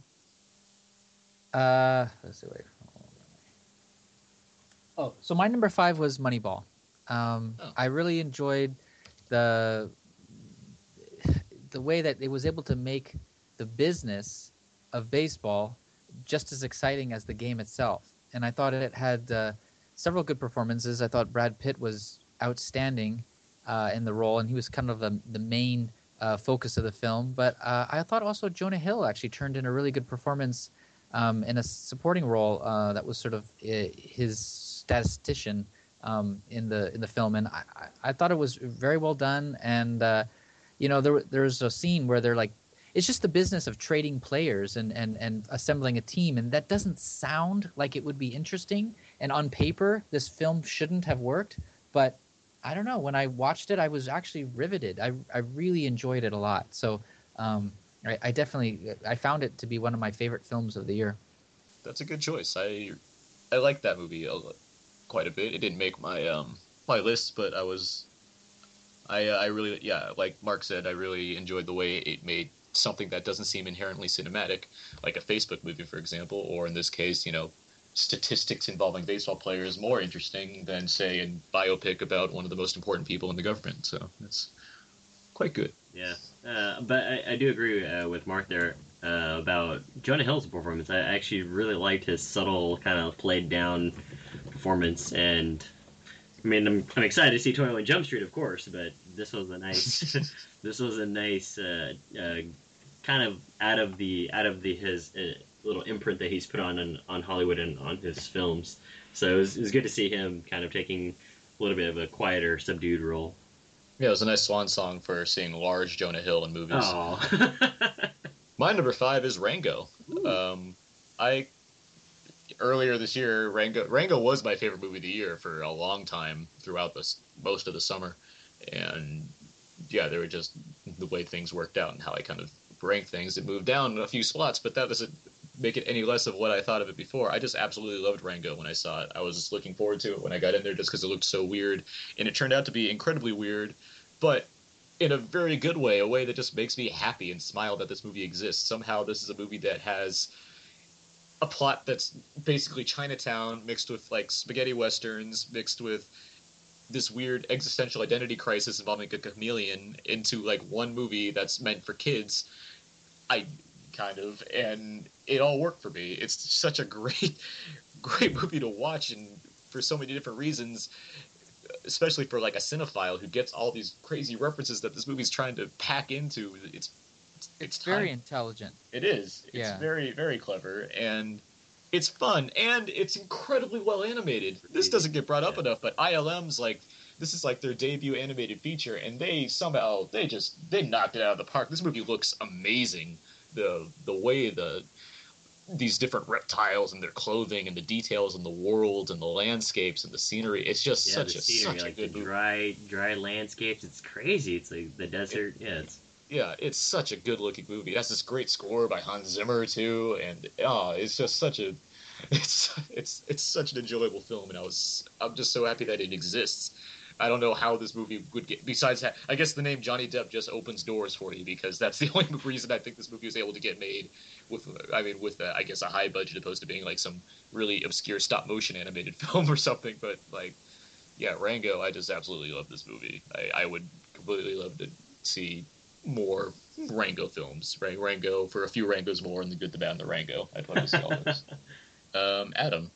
Uh, let's see. Wait. Oh, so my number five was Moneyball. Um, Oh. I really enjoyed the the way that it was able to make the business of baseball just as exciting as the game itself. And I thought it had uh, several good performances. I thought Brad Pitt was outstanding uh, in the role, and he was kind of the, the main uh, focus of the film. But uh, I thought also Jonah Hill actually turned in a really good performance um, in a supporting role uh, that was sort of uh, his statistician um, in the in the film, and I, I, I thought it was very well done. And uh, you know, there there's a scene where they're like, it's just the business of trading players and, and, and assembling a team, and that doesn't sound like it would be interesting. And on paper, this film shouldn't have worked, but I don't know. When I watched it, I was actually riveted. I I really enjoyed it a lot. So um, I, I definitely I found it to be one of my favorite films of the year. That's a good choice. I I liked that movie a, quite a bit. It didn't make my um my list, but I was I uh, I really yeah, like Mark said, I really enjoyed the way it made something that doesn't seem inherently cinematic, like a Facebook movie, for example, or in this case, you know, statistics involving baseball players, more interesting than, say, a biopic about one of the most important people in the government. So it's quite good. Yeah, uh, but I, I do agree uh, with Mark there uh, about Jonah Hill's performance. I actually really liked his subtle, kind of played down performance, and I mean, I'm, I'm excited to see twenty-one Jump Street, of course, but this was a nice, this was a nice, uh, uh, kind of out of the out of the his uh, little imprint that he's put on, on on Hollywood and on his films. So it was, it was good to see him kind of taking a little bit of a quieter, subdued role. Yeah, it was a nice swan song for seeing large Jonah Hill in movies. Oh, My number five is Rango. Um, I earlier this year, Rango Rango was my favorite movie of the year for a long time throughout this most of the summer, and yeah, they were just the way things worked out and how I kind of ranked things. It moved down a few slots, but that doesn't make it any less of what I thought of it before. I just absolutely loved Rango when I saw it. I was just looking forward to it when I got in there just because it looked so weird, and it turned out to be incredibly weird, but in a very good way, a way that just makes me happy and smile that this movie exists. Somehow this is a movie that has a plot that's basically Chinatown mixed with like spaghetti westerns, mixed with this weird existential identity crisis involving a chameleon into like one movie that's meant for kids. I kind of, and it all worked for me. It's such a great, great movie to watch, and for so many different reasons, especially for like a cinephile who gets all these crazy references that this movie's trying to pack into. It's it's, It's very time- intelligent. It is. It's Yeah. very, very clever, and it's fun, and it's incredibly well animated. This doesn't get brought up Yeah. enough, but I L M's like, this is like their debut animated feature, and they somehow, they just, they knocked it out of the park. This movie looks amazing. The the way the these different reptiles and their clothing and the details and the world and the landscapes and the scenery. It's just Yeah, such the a scenery, such like a good the movie. dry, dry landscapes. It's crazy. It's like the desert. yeah, it's Yeah, it's such a good looking movie. It has this great score by Hans Zimmer too, and oh, it's just such a it's it's it's such an enjoyable film, and I was I'm just so happy that it exists. I don't know how this movie would get besides that. I guess the name Johnny Depp just opens doors for you because that's the only reason I think this movie was able to get made with I mean with uh, I guess a high budget opposed to being like some really obscure stop motion animated film or something. But like yeah, Rango, I just absolutely love this movie. I, I would completely love to see more Rango films, right? Rango for a few Rangos more, and the Good, the Bad, and the Rango. I'd love to see all those. um, Adam,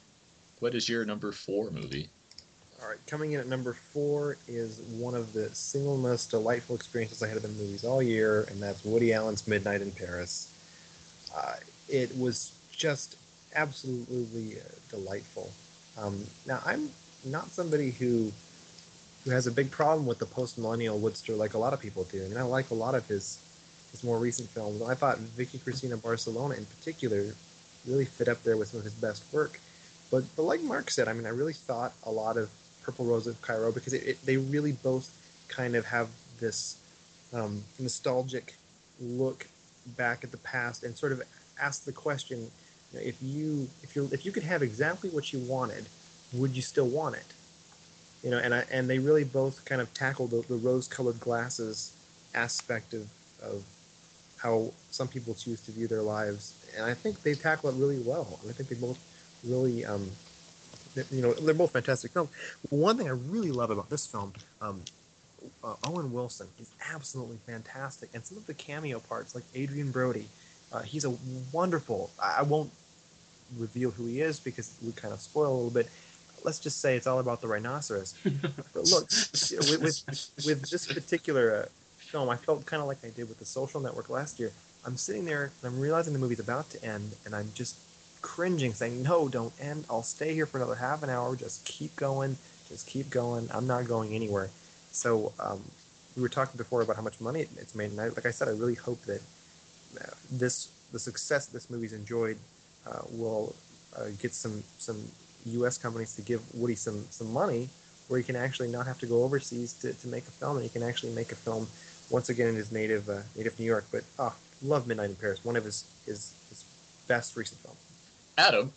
what is your number four movie? All right, coming in at number four is one of the single most delightful experiences I had in the movies all year, and that's Woody Allen's Midnight in Paris. Uh, it was just absolutely uh, delightful. Um, now, I'm not somebody who who has a big problem with the post-millennial Woodster like a lot of people do. I mean, I like a lot of his his more recent films. I thought Vicky Cristina Barcelona in particular really fit up there with some of his best work. But, but like Mark said, I mean, I really thought a lot of Purple Rose of Cairo because it, it, they really both kind of have this um, nostalgic look back at the past and sort of ask the question, you know, if you if you if you could have exactly what you wanted, would you still want it? You know, and I, and they really both kind of tackle the, the rose-colored glasses aspect of, of how some people choose to view their lives, and I think they tackle it really well. And I think they both really, um, you know, they're both fantastic films. One thing I really love about this film, um, uh, Owen Wilson is absolutely fantastic, and some of the cameo parts, like Adrian Brody, uh, he's a wonderful. I, I won't reveal who he is because we kind of spoil a little bit. Let's just say it's all about the rhinoceros. But look, you know, with, with with this particular uh, film, I felt kind of like I did with The Social Network last year. I'm sitting there and I'm realizing the movie's about to end, and I'm just cringing, saying, "No, don't end. I'll stay here for another half an hour. Just keep going. Just keep going. I'm not going anywhere." So um, we were talking before about how much money it's made, and I, like I said, I really hope that uh, this the success this movie's enjoyed uh, will uh, get some some U S companies to give Woody some, some money where he can actually not have to go overseas to, to make a film, and he can actually make a film once again in his native uh, native New York. But oh, love Midnight in Paris, one of his his, his best recent films. Adam,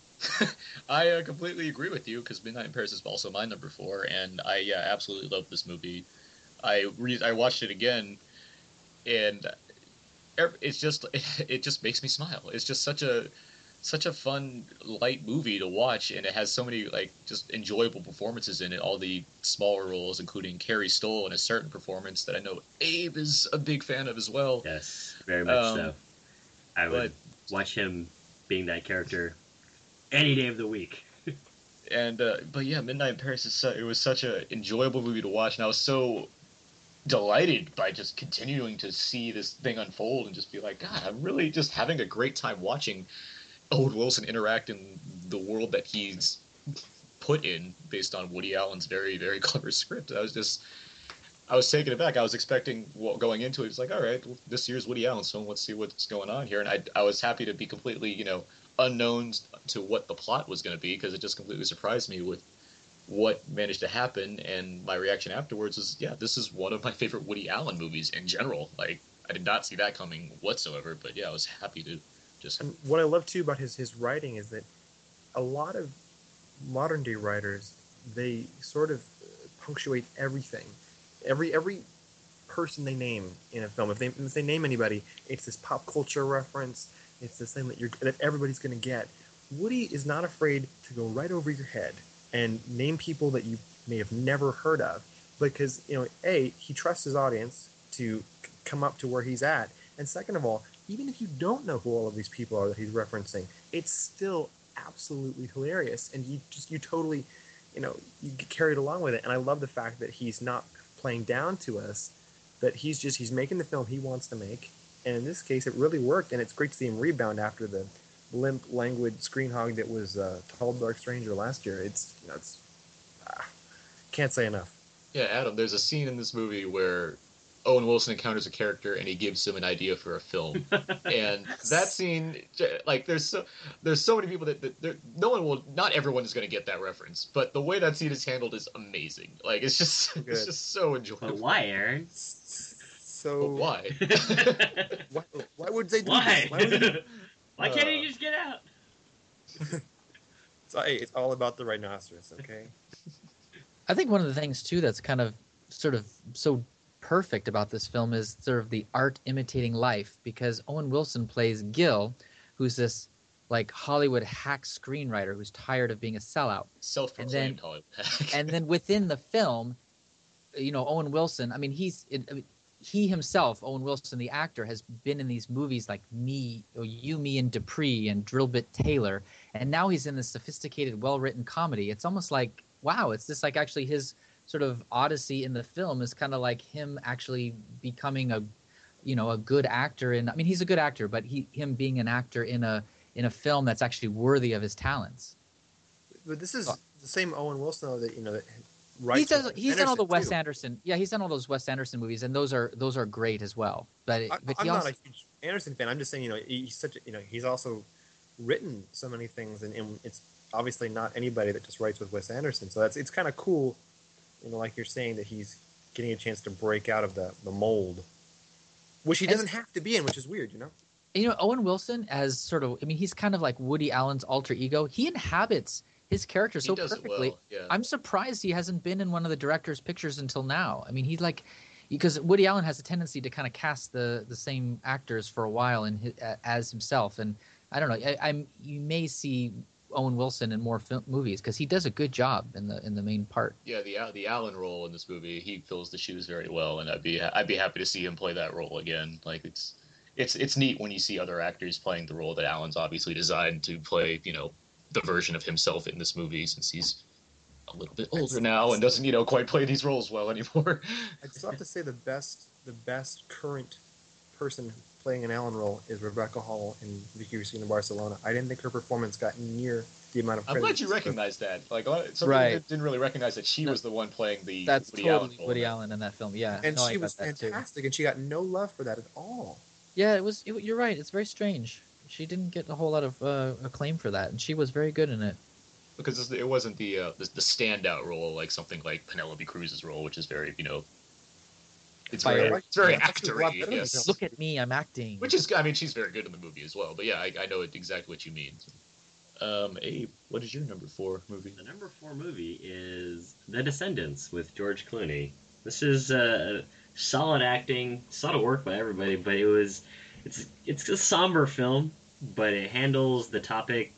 I uh, completely agree with you because Midnight in Paris is also my number four, and I yeah, absolutely love this movie. I re- I watched it again, and it's just it just makes me smile. It's just such a such a fun, light movie to watch, and it has so many like just enjoyable performances in it. All the smaller roles, including Carrie Stoll in a certain performance that I know Abe is a big fan of as well. Yes, very much Um, so. I would but- watch him being that character any day of the week. And uh, but yeah, Midnight in Paris is so, it was such an enjoyable movie to watch, and I was so delighted by just continuing to see this thing unfold and just be like, God, I'm really just having a great time watching Owen Wilson interact in the world that he's put in based on Woody Allen's very, very clever script. I was just, I was taken aback. I was expecting, well, going into it, it's like, all right, well, this year's Woody Allen, so let's see what's going on here. And I, I was happy to be completely, you know, unknown to what the plot was going to be because it just completely surprised me with what managed to happen. And my reaction afterwards is, yeah, this is one of my favorite Woody Allen movies in general. Like, I did not see that coming whatsoever, but yeah, I was happy to just. And what I love too about his his writing is that a lot of modern day writers, they sort of punctuate everything, every every person they name in a film. If they if they name anybody, it's this pop culture reference. It's this thing that you're that everybody's going to get. Woody is not afraid to go right over your head and name people that you may have never heard of, because you know, a he trusts his audience to c- come up to where he's at, and second of all, even if you don't know who all of these people are that he's referencing, it's still absolutely hilarious, and you just you totally, you know, you get carried along with it. And I love the fact that he's not playing down to us, that he's just he's making the film he wants to make, and in this case, it really worked. And it's great to see him rebound after the limp, languid screen hog that was uh, Tall Dark Stranger last year. It's you know, it's ah, can't say enough. Yeah, Adam, there's a scene in this movie where Owen Wilson encounters a character and he gives him an idea for a film. And that scene, like, there's so there's so many people that, that there, no one will, not everyone is going to get that reference, but the way that scene is handled is amazing. Like, it's just Good. it's just so enjoyable. But why, Aaron? So But why? why, why would they do Why? this? Why, would they do- Why can't Uh, he just get out? So, hey, it's all about the rhinoceros, okay? I think one of the things too that's kind of sort of so perfect about this film is sort of the art imitating life, because Owen Wilson plays Gil, who's this like Hollywood hack screenwriter who's tired of being a sellout. Self-proclaimed Hollywood hack. And then within the film, you know, Owen Wilson, I mean, he's it, I mean, he himself, Owen Wilson, the actor, has been in these movies like Me, or You, Me, and Dupree, and Drillbit Taylor, and now he's in this sophisticated, well-written comedy. It's almost like, wow, it's just like actually his sort of odyssey in the film is kind of like him actually becoming a, you know, a good actor. In, I mean, he's a good actor, but he him being an actor in a in a film that's actually worthy of his talents. But this is Oh. the same Owen Wilson though, that you know that He writes. does. with He's done all the Anderson, Wes too. Anderson. Yeah, he's done all those Wes Anderson movies, and those are those are great as well. But I, but I'm he also, not a huge Anderson fan. I'm just saying, you know, he's such a, you know, he's also written so many things, and, and it's obviously not anybody that just writes with Wes Anderson. So that's it's kind of cool, you know, like you're saying that he's getting a chance to break out of the the mold, which he And- doesn't have to be in, which is weird, you know. you know, Owen Wilson as sort of. I mean, he's kind of like Woody Allen's alter ego. He inhabits his character He so does it perfectly. well, yeah. I'm surprised he hasn't been in one of the director's pictures until now. I mean, he's like, because Woody Allen has a tendency to kind of cast the the same actors for a while in his, as himself, and I don't know. I, I'm you may see Owen Wilson in more film, movies because he does a good job in the in the main part. Yeah, the the Alan role in this movie, he fills the shoes very well, and I'd be I'd be happy to see him play that role again. Like it's it's it's neat when you see other actors playing the role that Alan's obviously designed to play. You know, the version of himself in this movie, since he's a little bit older now and doesn't you know quite play these roles well anymore. I still have to say the best the best current person playing an Alan role is Rebecca Hall in Vicky Cristina Barcelona. I didn't think her performance got near the amount of I'm credit. glad you recognize that. Like, uh, some Right. people didn't really recognize that she No. was the one playing the That's Woody totally Allen role. Woody Allen in that film. Yeah, And no, I she got was that too. fantastic, and she got no love for that at all. Yeah, it was. It, you're right. It's very strange. She didn't get a whole lot of uh, acclaim for that, and she was very good in it. Because it wasn't the, uh, the the standout role like something like Penelope Cruz's role, which is very you know, it's Fire. very it's very Yeah, that's a lot actory. better than Yes, Penelope. Look at me, I'm acting. which is I mean she's very good in the movie as well. But yeah, I, I know exactly what you mean. Um, Abe, what is your number four movie? The number four movie is The Descendants with George Clooney. This is uh, solid acting, solid work by everybody, but it was it's it's a somber film, but it handles the topic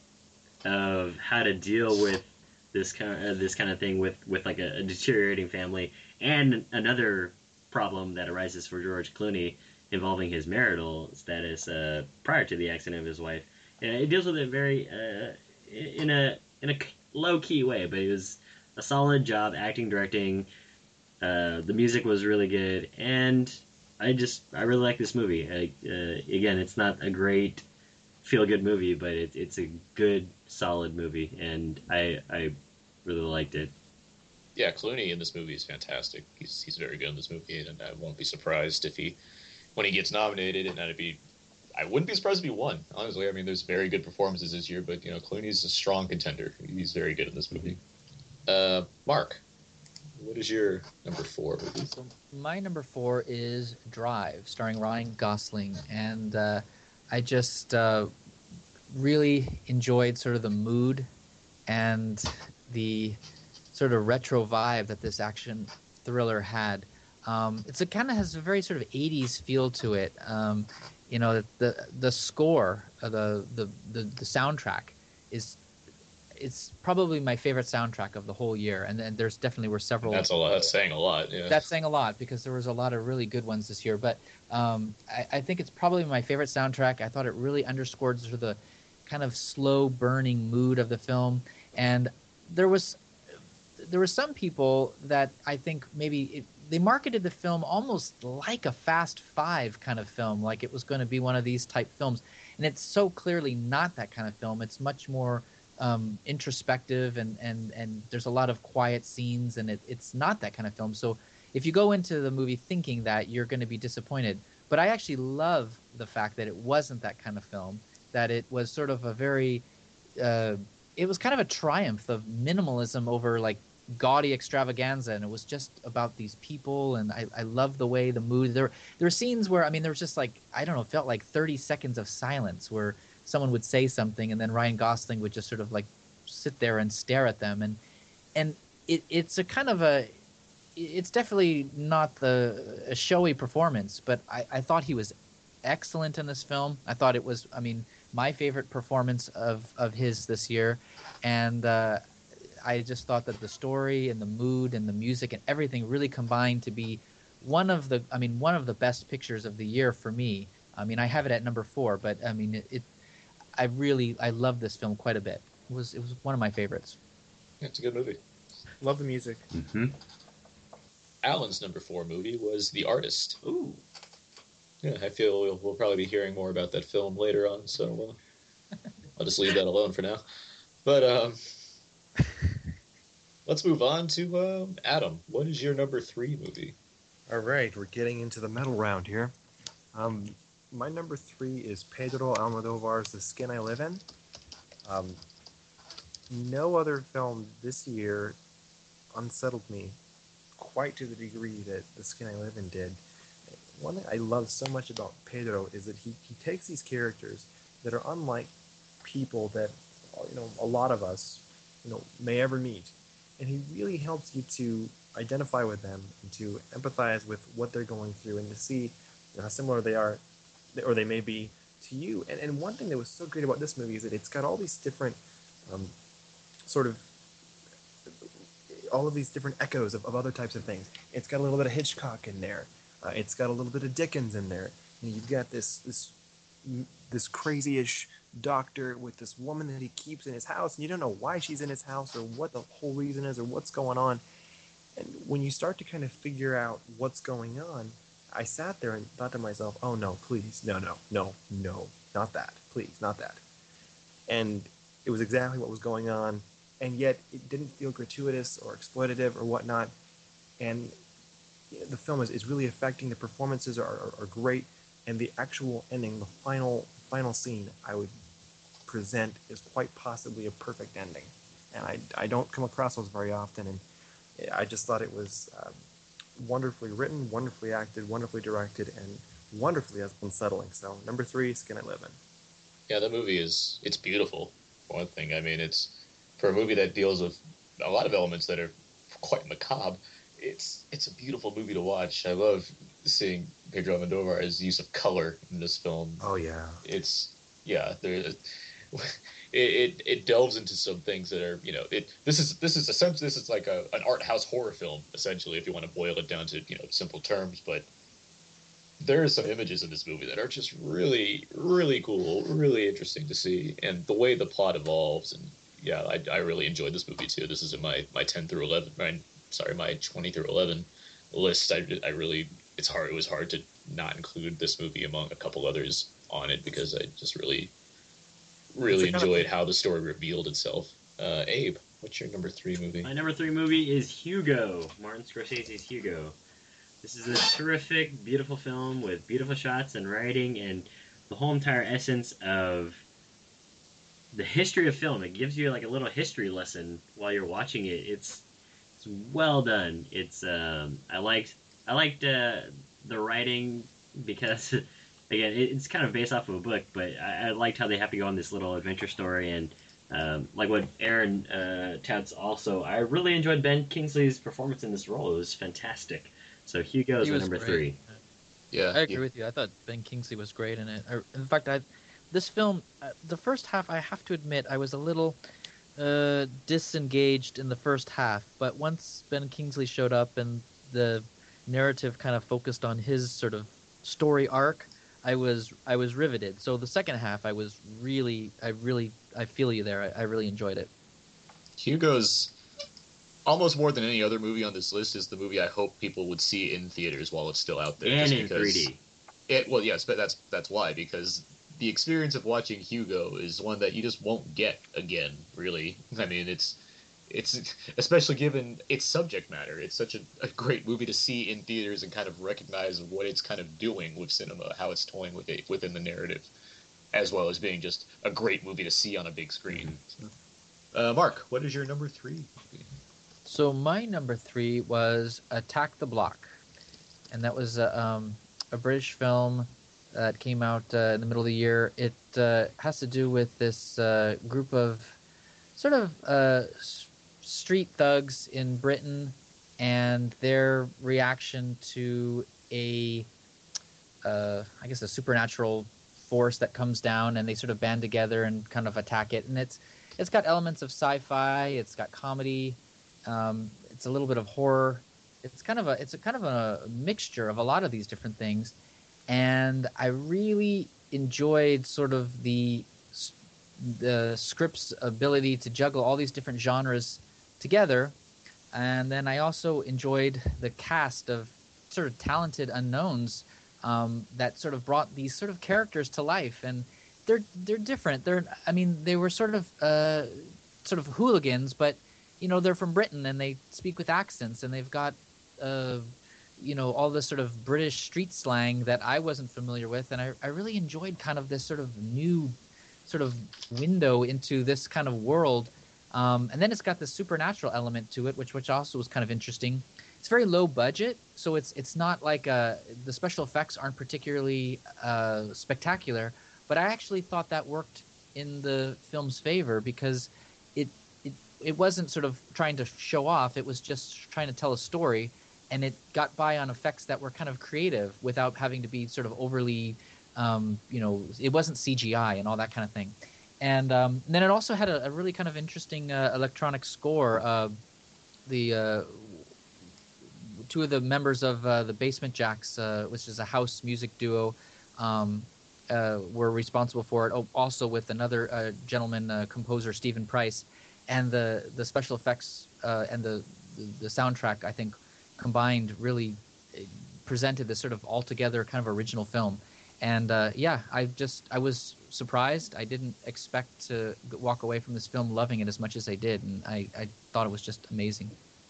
of how to deal with this kind of, uh, this kind of thing with with like a, a deteriorating family, and another problem that arises for George Clooney involving his marital status uh, prior to the accident of his wife. And it deals with it very uh, in a in a low key way, but it was a solid job acting, directing. Uh, the music was really good, and I just I really like this movie. I, uh, again, it's not a great feel good movie, but it, it's a good solid movie, and I I really liked it. Yeah, Clooney in this movie is fantastic. He's he's very good in this movie, and I won't be surprised if he, when he gets nominated, and I'd be, I wouldn't be surprised if he won. Honestly, I mean, there's very good performances this year, but you know, Clooney's a strong contender. He's very good in this movie. Uh, Mark, what is your number four movie? So my number four is Drive, starring Ryan Gosling, and uh, I just uh, really enjoyed sort of the mood and the sort of retro vibe that this action thriller had. Um, it's a kind of has a very sort of eighties feel to it. Um, you know, the the score, uh, the, the the the soundtrack is it's probably my favorite soundtrack of the whole year, and, and there's definitely were several. That's a lot. That's saying a lot. Yeah. That's saying a lot because there was a lot of really good ones this year. But um, I, I think it's probably my favorite soundtrack. I thought it really underscored sort of the kind of slow burning mood of the film, and there was there were some people that I think maybe it, they marketed the film almost like a Fast Five kind of film, like it was going to be one of these type films, and it's so clearly not that kind of film. It's much more um, introspective, and, and, and there's a lot of quiet scenes, and it, it's not that kind of film. So if you go into the movie thinking that, you're going to be disappointed. But I actually love the fact that it wasn't that kind of film, that it was sort of a very, uh, it was kind of a triumph of minimalism over like gaudy extravaganza, and it was just about these people, and I, I love the way the mood, there there were scenes where, I mean, there was just like, I don't know, it felt like thirty seconds of silence where someone would say something and then Ryan Gosling would just sort of like sit there and stare at them, and and it, it's a kind of a, it's definitely not the a showy performance, but I, I thought he was excellent in this film. I thought it was, I mean, my favorite performance of, of his this year, and uh, I just thought that the story and the mood and the music and everything really combined to be one of the, I mean, one of the best pictures of the year for me. I mean, I have it at number four, but I mean, it, it I really, I love this film quite a bit. It was, it was one of my favorites. Yeah, it's a good movie. Love the music. Mm-hmm. Alan's number four movie was The Artist. Ooh. Yeah, I feel we'll, we'll probably be hearing more about that film later on, so uh, I'll just leave that alone for now. But um, let's move on to um, Adam. What is your number three movie? All right, we're getting into the metal round here. Um, my number three is Pedro Almodovar's The Skin I Live In. Um, no other film this year unsettled me quite to the degree that The Skin I Live In did. One thing I love so much about Pedro is that he, he takes these characters that are unlike people that, you know, a lot of us, you know, may ever meet. And he really helps you to identify with them and to empathize with what they're going through and to see, you know, how similar they are, or they may be, to you. And, and one thing that was so great about this movie is that it's got all these different um, sort of all of these different echoes of, of other types of things. It's got a little bit of Hitchcock in there. Uh, it's got a little bit of Dickens in there. And you've got this this this crazy-ish doctor with this woman that he keeps in his house, and you don't know why she's in his house or what the whole reason is or what's going on. And when you start to kind of figure out what's going on, I sat there and thought to myself, oh no, please, no, no, no, no, not that, please, not that. And it was exactly what was going on, and yet it didn't feel gratuitous or exploitative or whatnot. And the film is, is really affecting. The performances are, are, are great, and the actual ending, the final final scene, I would present is quite possibly a perfect ending. And I, I don't come across those very often, and I just thought it was uh, wonderfully written, wonderfully acted, wonderfully directed, and wonderfully unsettling. So number three, Skin I Live In. Yeah, that movie is, it's beautiful, for one thing. I mean, it's, for a movie that deals with a lot of elements that are quite macabre, it's it's a beautiful movie to watch. I love seeing Pedro Almodovar's use of color in this film. Oh, yeah. It's, yeah, there, it, it it delves into some things that are, you know, it this is this is essentially this is like a an art house horror film, essentially, if you want to boil it down to, you know, simple terms. But there are some images in this movie that are just really, really cool, really interesting to see, and the way the plot evolves. And yeah, I, I really enjoyed this movie too. This is in my my ten through eleven, my, sorry, my twenty through eleven list. I I really it's hard. It was hard to not include this movie among a couple others on it because I just really. Really enjoyed how the story revealed itself. Uh, Abe, what's your number three movie? My number three movie is Hugo, Martin Scorsese's Hugo. This is a terrific, beautiful film with beautiful shots and writing and the whole entire essence of the history of film. It gives you like a little history lesson while you're watching it. It's it's well done. It's um, I liked I liked uh, the writing because. Again, it's kind of based off of a book, but I, I liked how they have to go on this little adventure story, and um, like what Aaron uh, touts also, I really enjoyed Ben Kingsley's performance in this role. It was fantastic. So Hugo is my number great. three. Yeah, I agree yeah. with you. I thought Ben Kingsley was great in it. I, in fact, I this film, uh, the first half, I have to admit, I was a little uh, disengaged in the first half, but once Ben Kingsley showed up and the narrative kind of focused on his sort of story arc, I was I was riveted. So the second half, I was really, I really, I feel you there. I, I really enjoyed it. Hugo's almost more than any other movie on this list is the movie I hope people would see in theaters while it's still out there. And just in because three D. It well, yes, but that's that's why because the experience of watching Hugo is one that you just won't get again. Really, I mean, it's it's especially given its subject matter. It's such a, a great movie to see in theaters and kind of recognize what it's kind of doing with cinema, how it's toying with it within the narrative, as well as being just a great movie to see on a big screen. So, uh, Mark, what is your number three movie? So my number three was Attack the Block, and that was a, um, a British film that came out uh, in the middle of the year. It uh, has to do with this uh, group of sort of uh, s- street thugs in Britain and their reaction to a, uh, I guess, a supernatural force that comes down, and they sort of band together and kind of attack it. And it's it's got elements of sci-fi, it's got comedy, um, it's a little bit of horror. It's kind of a it's a kind of a mixture of a lot of these different things, and I really enjoyed sort of the the script's ability to juggle all these different genres together. And then I also enjoyed the cast of sort of talented unknowns um, that sort of brought these sort of characters to life. And they're they're different. They're I mean they were sort of uh, sort of hooligans, but you know they're from Britain and they speak with accents and they've got uh, you know all this sort of British street slang that I wasn't familiar with, and I, I really enjoyed kind of this sort of new sort of window into this kind of world. Um, and then it's got this supernatural element to it, which which also was kind of interesting. It's very low budget, so it's it's not like uh, the special effects aren't particularly uh, spectacular, but I actually thought that worked in the film's favor because it, it it wasn't sort of trying to show off. It was just trying to tell a story, and it got by on effects that were kind of creative without having to be sort of overly Um, you know, it wasn't C G I and all that kind of thing. And um, then it also had a, a really kind of interesting uh, electronic score. Uh, the uh, two of the members of uh, the Basement Jacks, uh, which is a house music duo, um, uh, were responsible for it. Oh, also with another uh, gentleman, uh, composer Stephen Price, and the the special effects uh, and the, the the soundtrack, I think, combined really presented this sort of altogether kind of original film. And uh, yeah, I just I was surprised. I didn't expect to walk away from this film loving it as much as I did, and I, I thought it was just amazing.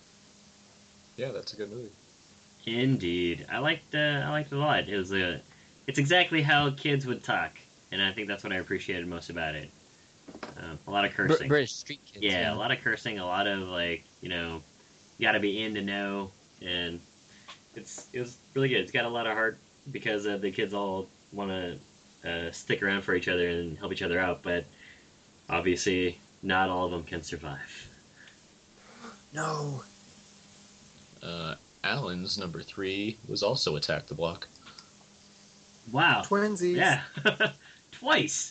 Yeah, that's a good movie. Indeed, I liked uh, I liked it a lot. It was a, it's exactly how kids would talk, and I think that's what I appreciated most about it. Um, a lot of cursing. Br- British street kids. Yeah, Yeah, a lot of cursing, a lot of like you know, you got to be in to know, and it's it was really good. It's got a lot of heart because uh, the kids all want to uh, stick around for each other and help each other out, but obviously not all of them can survive. No. Uh, Alan's number three was also Attack the Block. Wow. Twinsies. Yeah. Twice.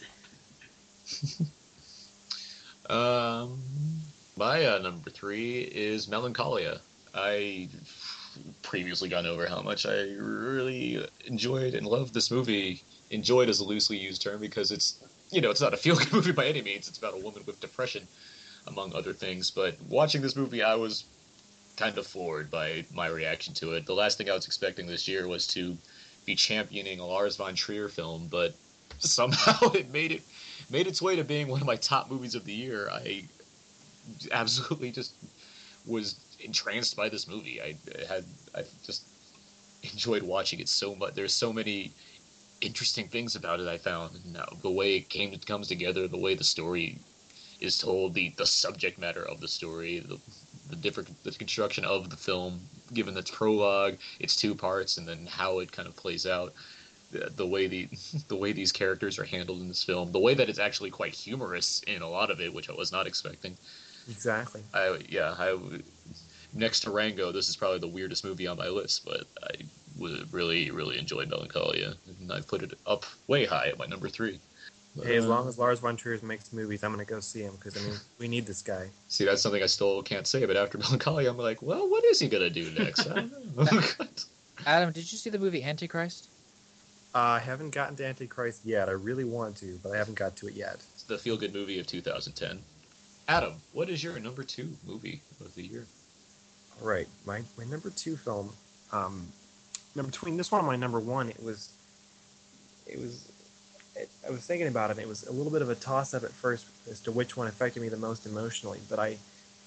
Um, my uh, number three is Melancholia. I previously gone over how much I really enjoyed and loved this movie. Enjoyed is a loosely used term because it's, you know, it's not a feel-good movie by any means. It's about a woman with depression, among other things. But watching this movie, I was kind of floored by my reaction to it. The last thing I was expecting this year was to be championing a Lars von Trier film, but somehow it made it made its way to being one of my top movies of the year. I absolutely just was entranced by this movie. I had I just enjoyed watching it so much. There's so many interesting things about it I found. Now, the way it came it comes together, the way the story is told, the the subject matter of the story, the the different the construction of the film, given its prologue, its two parts, and then how it kind of plays out. The, the way the the way these characters are handled in this film, the way that it's actually quite humorous in a lot of it, which I was not expecting. Exactly. I yeah I. Next to Rango, this is probably the weirdest movie on my list, but I would really, really enjoyed Melancholia, and I put it up way high at my number three. But, Hey, as uh, long as Lars von Trier makes movies, I'm going to go see him because, I mean, we need this guy. See, that's something I still can't say, but after Melancholia, I'm like, well, what is he going to do next? I don't know. Adam, did you see the movie Antichrist? Uh, I haven't gotten to Antichrist yet. I really want to, but I haven't got to it yet. It's the feel-good movie of two thousand ten. Adam, what is your number two movie of the year? All right, my, my number two film, um, number between this one and my number one, it was, it was, it, I was thinking about it. And it was a little bit of a toss-up at first as to which one affected me the most emotionally. But I,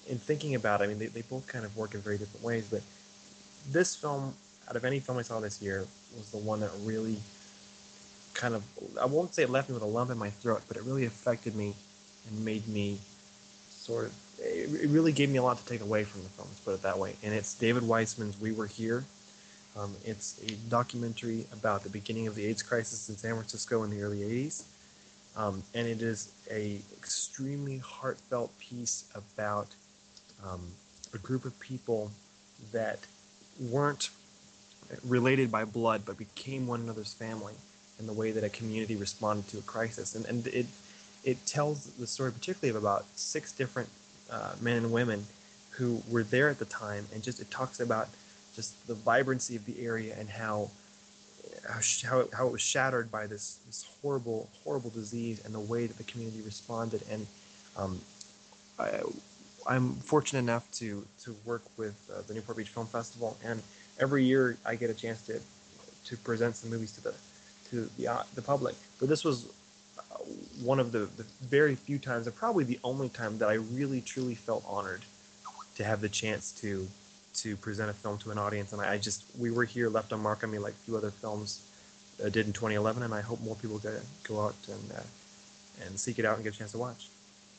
in thinking about it, I mean, they, they both kind of work in very different ways, but this film, out of any film I saw this year, was the one that really kind of, I won't say it left me with a lump in my throat, but it really affected me and made me sort of, it really gave me a lot to take away from the film, let's put it that way. And it's David Weissman's We Were Here. Um, it's a documentary about the beginning of the AIDS crisis in San Francisco in the early eighties. Um, and it is a extremely heartfelt piece about um, a group of people that weren't related by blood, but became one another's family, and the way that a community responded to a crisis. And, and it it tells the story particularly of about six different uh, men and women who were there at the time, and just it talks about just the vibrancy of the area and how how it, how it was shattered by this this horrible horrible disease, and the way that the community responded. And um, I, I'm fortunate enough to to work with uh, the Newport Beach Film Festival, and every year I get a chance to to present some movies to the to the uh, the public. But this was uh, one of the, the very few times, and probably the only time, that I really truly felt honored to have the chance to to present a film to an audience. And I, I just We Were Here left a mark on me like a few other films uh, did in twenty eleven, and I hope more people go go out and uh, and seek it out and get a chance to watch.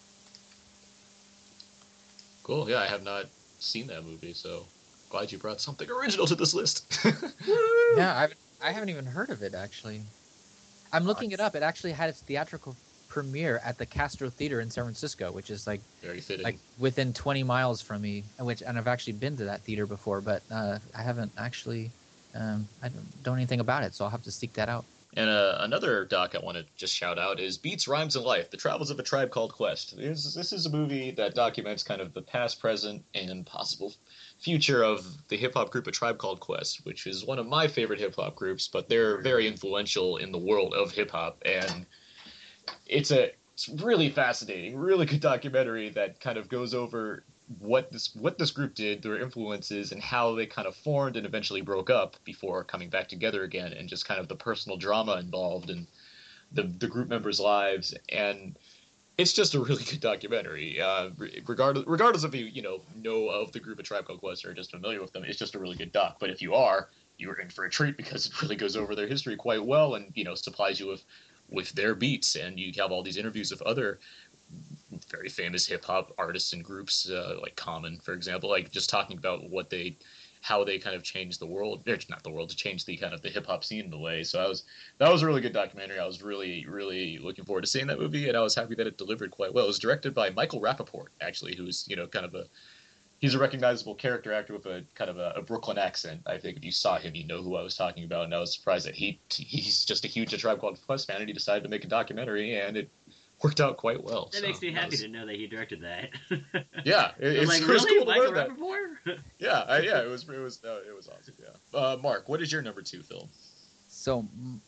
Cool. Yeah, I have not seen that movie, so glad you brought something original to this list. Yeah, I've, I haven't even heard of it, actually. I'm looking it up. It actually had its theatrical premiere at the Castro Theater in San Francisco, which is like Very fitting. like within twenty miles from me, which and I've actually been to that theater before, but uh, I haven't actually um, I don't know anything about it, so I'll have to seek that out. And uh, another doc I want to just shout out is Beats, Rhymes, and Life, The Travels of a Tribe Called Quest. This, this is a movie that documents kind of the past, present, and possible future of the hip-hop group A Tribe Called Quest, which is one of my favorite hip-hop groups, but they're very influential in the world of hip-hop. And it's a it's really fascinating, really good documentary that kind of goes over what this what this group did, their influences, and how they kind of formed and eventually broke up before coming back together again, and just kind of the personal drama involved in the the group members' lives. And it's just a really good documentary. Uh, regardless regardless if you you know know of the group A Tribe Called Quest or are just familiar with them, it's just a really good doc. But if you are, you're in for a treat, because it really goes over their history quite well, and you know supplies you with with their beats, and you have all these interviews of other very famous hip hop artists and groups, uh, like Common, for example, like just talking about what they, how they kind of changed the world, or not the world, to change the kind of the hip hop scene in a way. So I was, that was a really good documentary. I was really, really looking forward to seeing that movie, and I was happy that it delivered quite well. It was directed by Michael Rappaport, actually, who's, you know, kind of a, he's a recognizable character actor with a kind of a, a Brooklyn accent. I think if you saw him, you know who I was talking about, and I was surprised that he, he's just a huge A Tribe Called Quest fan, and he decided to make a documentary, and it worked out quite well. That so makes me happy was, to know that he directed that. Yeah, it, I was it's like, it was really, cool to Michael learn that. Rappaport? Yeah, I, yeah, it was it was uh, it was awesome. Yeah, uh, Mark, what is your number two film? So,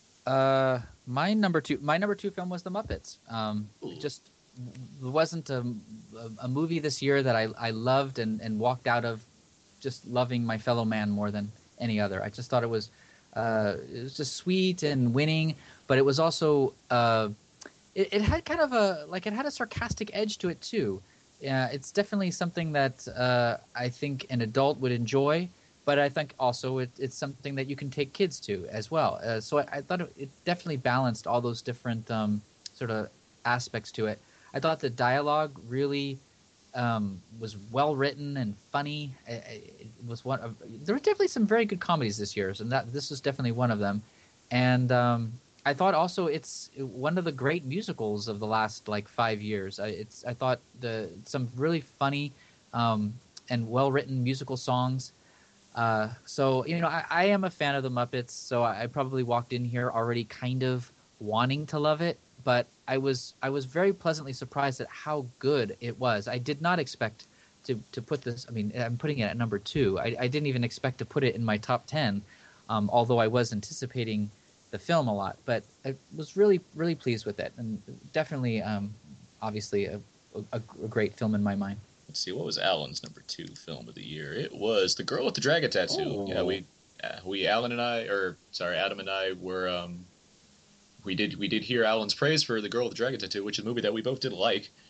uh, my number two, my number two film was The Muppets. Um, Ooh. it just wasn't a, a movie this year that I, I loved and, and walked out of just loving my fellow man more than any other. I just thought it was, uh, it was just sweet and winning, but it was also, uh, it, it had kind of a, like it had a sarcastic edge to it too. Yeah, it's definitely something that uh, I think an adult would enjoy, but I think also it, it's something that you can take kids to as well. Uh, so I, I thought it, it definitely balanced all those different um, sort of aspects to it. I thought the dialogue really um, was well written and funny. It, it was one of, there were definitely some very good comedies this year, and that this was definitely one of them. And um, I thought also it's one of the great musicals of the last like five years. I, it's I thought the some really funny um, and well written musical songs. Uh, so you know I, I am a fan of the Muppets, so I, I probably walked in here already kind of wanting to love it, but I was I was very pleasantly surprised at how good it was. I did not expect to to put this. I mean, I'm putting it at number two. I, I didn't even expect to put it in my top ten, um, although I was anticipating the film a lot. But I was really really pleased with it, and definitely, um, obviously, a, a, a great film in my mind. Let's see, what was Alan's number two film of the year? It was The Girl with the Dragon Tattoo. Oh. Yeah, we, uh, we, Alan and I, or sorry, Adam and I were, um, we did, we did hear Alan's praise for The Girl with the Dragon Tattoo, which is a movie that we both did like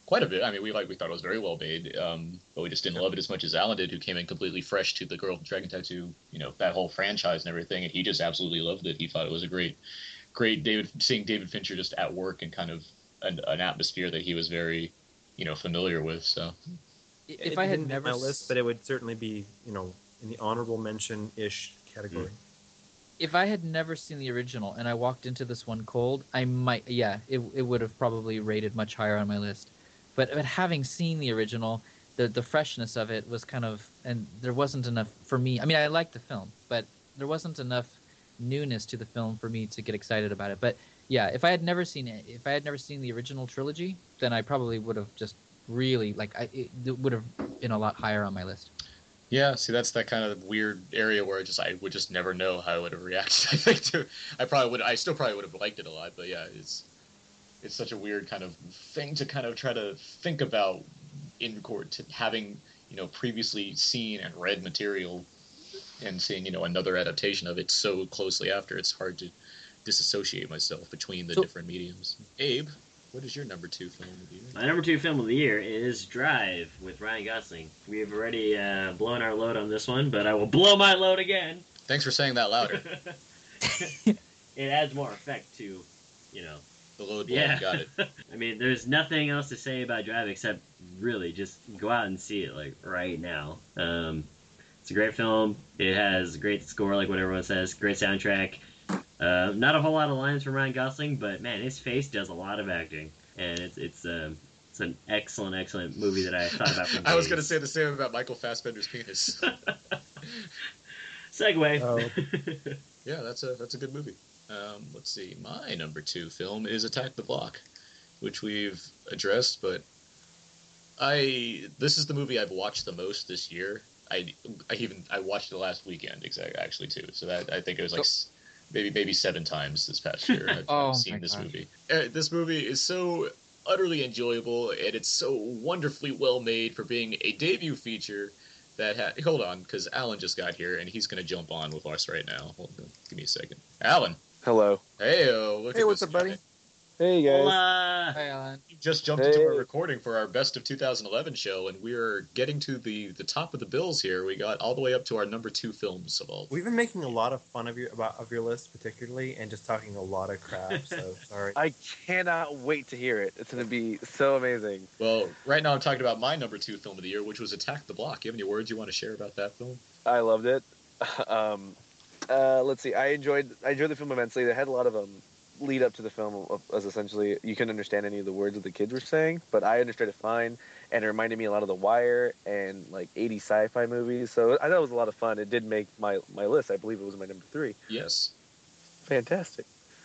quite a bit. I mean, we like we thought it was very well made, um, but we just didn't love it as much as Alan did, who came in completely fresh to the Girl with the Dragon Tattoo, you know, that whole franchise and everything, and he just absolutely loved it. He thought it was a great, great David seeing David Fincher just at work and kind of an, an atmosphere that he was very, you know, familiar with. So, If it I had didn't never make my s- list, but it would certainly be, you know, in the honorable mention ish category. Mm. if I had never seen the original and I walked into this one cold, I might, yeah, it it would have probably rated much higher on my list. But, but having seen the original, the the freshness of it was kind of, and there wasn't enough for me. I mean, I liked the film, but there wasn't enough newness to the film for me to get excited about it. But yeah, if I had never seen it, if I had never seen the original trilogy, then I probably would have just really like I, it, it would have been a lot higher on my list. yeah, see, that's that kind of weird area where I just I would just never know how I would have reacted. I think to, I probably would, I still probably would have liked it a lot, but yeah, it's it's such a weird kind of thing to kind of try to think about in court, to having, you know, previously seen and read material and seeing, you know, another adaptation of it so closely after. It's hard to disassociate myself between the So- different mediums. Abe, what is your number two film of the year? My number two film of the year is Drive with Ryan Gosling. We have already uh, blown our load on this one, but I will blow my load again. Thanks for saying that louder. It adds more effect to, you know. The load blow, Yeah. got it. I mean, there's nothing else to say about Drive except really just go out and see it like right now. Um, it's a great film. It has a great score, like what everyone says. Great soundtrack. Uh, not a whole lot of lines from Ryan Gosling, but man, his face does a lot of acting, and it's it's um, it's an excellent, excellent movie that I thought about. For I was days. going to say the same about Michael Fassbender's penis. Segue. Oh. Yeah, that's a that's a good movie. Um, let's see. My number two film is Attack the Block, which we've addressed, but I this is the movie I've watched the most this year. I, I even I watched it last weekend, exactly, actually too. So that I think it was like s maybe maybe seven times this past year I've, Oh, I've seen my this gosh. movie. Uh, this movie is so utterly enjoyable, and it's so wonderfully well made for being a debut feature. That ha- hold on, because Alan just got here and he's going to jump on with us right now. Hold on, give me a second, Alan. Hello. Hey, look Hey, at what's this up, buddy? guy. Hey guys. Hola. Hi, Alan. You just jumped into a Hey. recording for our best of two thousand eleven show, and we're getting to the the top of the bills here. We got all the way up to our number two films of all. We've been making a lot of fun of your about of your list, particularly, and just talking a lot of crap. So sorry. I cannot wait to hear it. It's going to be so amazing. Well, right now I'm talking about my number two film of the year, which was Attack the Block. You have any words you want to share about that film? I loved it. um, uh, let's see. I enjoyed I enjoyed the film immensely. They had a lot of um lead up to the film of, as essentially you couldn't understand any of the words that the kids were saying, but I understood it fine, and it reminded me a lot of The Wire and like eighties sci-fi movies. So I thought it was a lot of fun. It did make my my list. I believe it was my number three. Yes. Fantastic.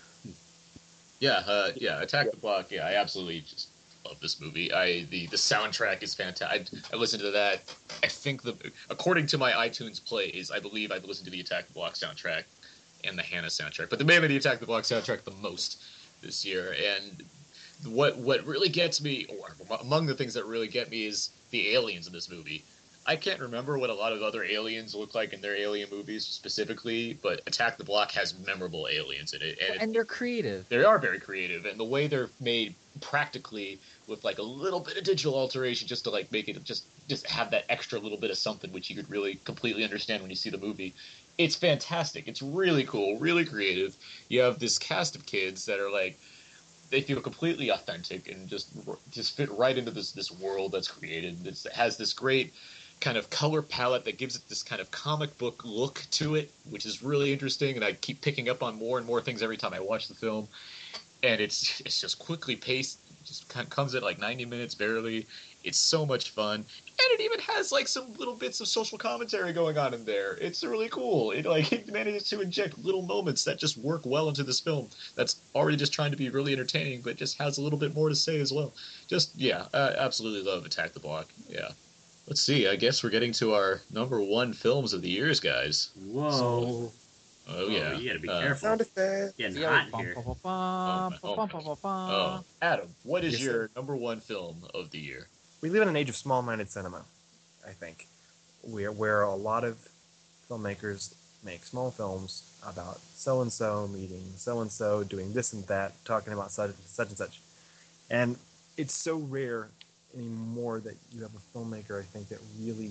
Yeah, uh, yeah, Attack the Block. Yeah, I absolutely just love this movie. I the the soundtrack is fantastic. I, I listened to that. I think the according to my iTunes plays, I believe I've listened to the Attack the Block soundtrack and the Hannah soundtrack, but the maybe the Attack the Block soundtrack the most this year. And what what really gets me, or among the things that really get me, is the aliens in this movie. I can't remember what a lot of other aliens look like in their alien movies specifically, but Attack the Block has memorable aliens in it, and, And they're creative. they are very creative, and the way they're made practically with like a little bit of digital alteration just to like make it just just have that extra little bit of something which you could really completely understand when you see the movie. It's fantastic. It's really cool, really creative. You have this cast of kids that are like they feel completely authentic and just just fit right into this this world that's created. It's, it has this great kind of color palette that gives it this kind of comic book look to it, which is really interesting. And I keep picking up on more and more things every time I watch the film. And it's it's just quickly paced. It just kind of comes at like ninety minutes barely. It's so much fun, and it even has like some little bits of social commentary going on in there. It's really cool. It like it manages to inject little moments that just work well into this film. That's already just trying to be really entertaining, but just has a little bit more to say as well. Just yeah, I absolutely love Attack the Block. Yeah. Let's see. I guess we're getting to our number one films of the years, guys. Whoa. Oh yeah. you gotta be Uh, careful. Sound effect. Getting Yo, hot bum, here. bum, bum, Oh, bum, my- bum, bum, bum, bum. Oh, Adam, what is Yes, your number one film of the year? We live in an age of small-minded cinema, I think, where where a lot of filmmakers make small films about so and so meeting so and so, doing this and that, talking about such such and such, and it's so rare anymore that you have a filmmaker, I think, that really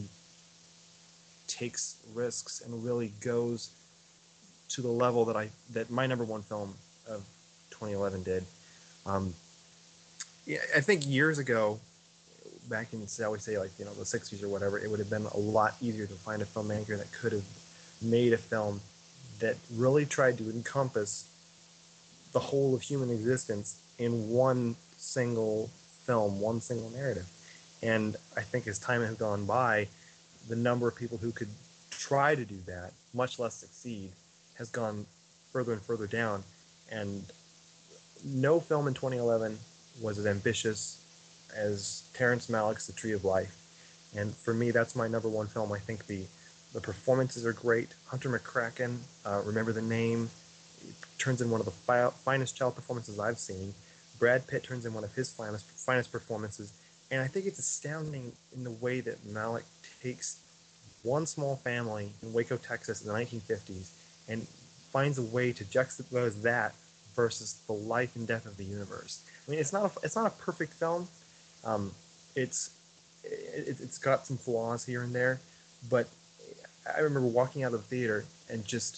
takes risks and really goes to the level that I that my number one film of twenty eleven did. Um, yeah, I think years ago, back in, I always say, like, you know, the sixties or whatever, it would have been a lot easier to find a filmmaker that could have made a film that really tried to encompass the whole of human existence in one single film, one single narrative. And I think as time has gone by, the number of people who could try to do that, much less succeed, has gone further and further down. And no film in twenty eleven was as ambitious as Terrence Malick's The Tree of Life. And for me, that's my number one film. I think the the performances are great. Hunter McCracken, uh, remember the name, turns in one of the fi- finest child performances I've seen. Brad Pitt turns in one of his finest finest performances. And I think it's astounding in the way that Malick takes one small family in Waco, Texas in the nineteen fifties and finds a way to juxtapose that versus the life and death of the universe. I mean, it's not a, it's not a perfect film. Um, it's it, it's got some flaws here and there, but I remember walking out of the theater and just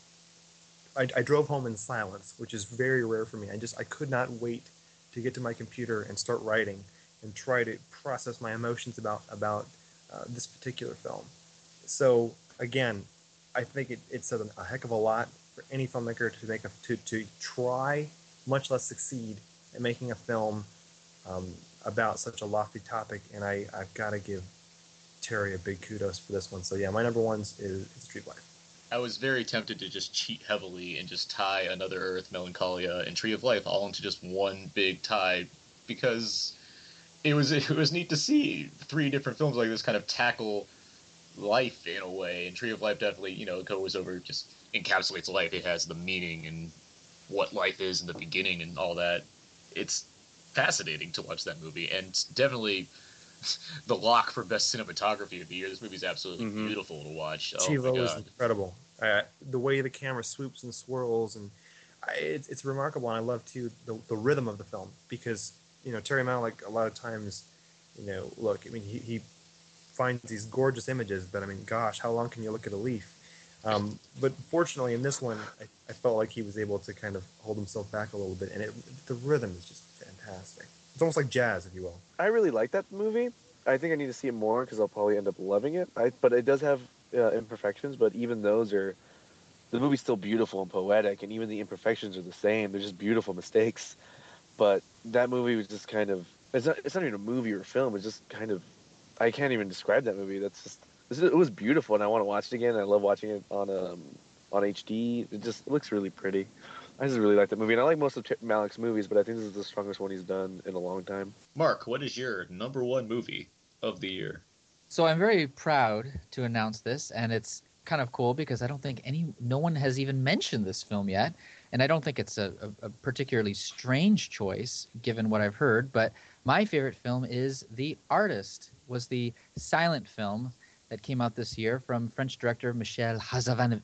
I, I drove home in silence, which is very rare for me. I just I could not wait to get to my computer and start writing and try to process my emotions about about uh, this particular film. So again, I think it, it's a, a heck of a lot for any filmmaker to make a to to try, much less succeed, at making a film um, about such a lofty topic. And I I've got to give Terry a big kudos for this one. So yeah, my number one is, is Tree of Life. I was very tempted to just cheat heavily and just tie Another Earth, Melancholia, and Tree of Life all into just one big tie, because it was it was neat to see three different films like this kind of tackle life in a way. And Tree of Life definitely, you know, goes over, just encapsulates life. It has the meaning and what life is in the beginning and all that. It's fascinating to watch that movie, and definitely the lock for best cinematography of the year. This movie is absolutely mm-hmm. beautiful to watch. Oh, Chivo is incredible. Uh, the way the camera swoops and swirls, and I, it's, it's remarkable. And I love too the, the rhythm of the film, because you know Terry Malick a lot of times, you know, look, I mean he, he finds these gorgeous images, but I mean, gosh, how long can you look at a leaf? Um, but fortunately, in this one, I, I felt like he was able to kind of hold himself back a little bit, and it, the rhythm is just fantastic. It's almost like jazz, if you will. I really like that movie. I think I need to see it more because I'll probably end up loving it. I, but it does have uh, imperfections, but even those are... The movie's still beautiful and poetic, and even the imperfections are the same. They're just beautiful mistakes. But that movie was just kind of... It's not, it's not even a movie or a film. It's just kind of... I can't even describe that movie. That's just... It was beautiful, and I want to watch it again. I love watching it on um, on H D. It just it looks really pretty. I just really like that movie, and I like most of Malick's movies, but I think this is the strongest one he's done in a long time. Mark, what is your number one movie of the year? So I'm very proud to announce this, and it's kind of cool because I don't think any, no one has even mentioned this film yet, and I don't think it's a, a, a particularly strange choice given what I've heard. But my favorite film is The Artist. Was the silent film that came out this year from French director Michel Hazanavicius.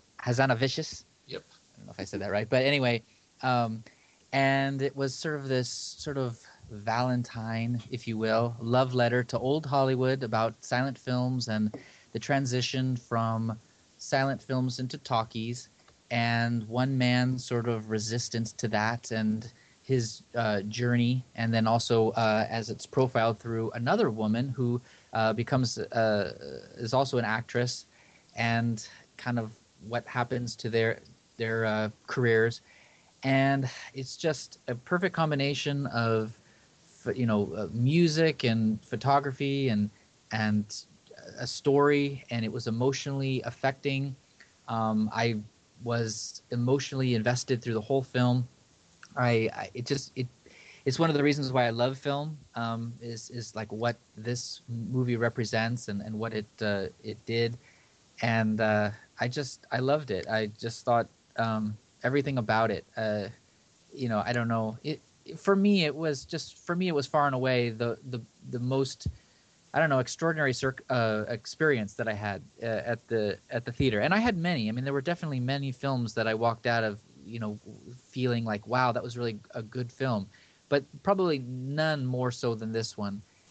Yep. I don't know if I said that right, but anyway, um, and it was sort of this sort of Valentine, if you will, love letter to old Hollywood about silent films and the transition from silent films into talkies, and one man's sort of resistance to that and his uh, journey, and then also uh, as it's profiled through another woman who uh, becomes uh, is also an actress, and kind of what happens to their their uh, careers. And it's just a perfect combination of, you know, uh, music and photography and and a story, and it was emotionally affecting. Um, I was emotionally invested through the whole film. I, I it just it it's one of the reasons why I love film. Um, is is like what this movie represents and, and what it uh, it did, and uh, I just I loved it. I just thought um, everything about it. Uh, you know, I don't know. It for me it was just for me it was far and away the the the most, I don't know, extraordinary circ- uh, experience that I had uh, at the at the theater. And I had many. I mean, there were definitely many films that I walked out of, you know, feeling like, wow, that was really a good film. But probably none more so than this one.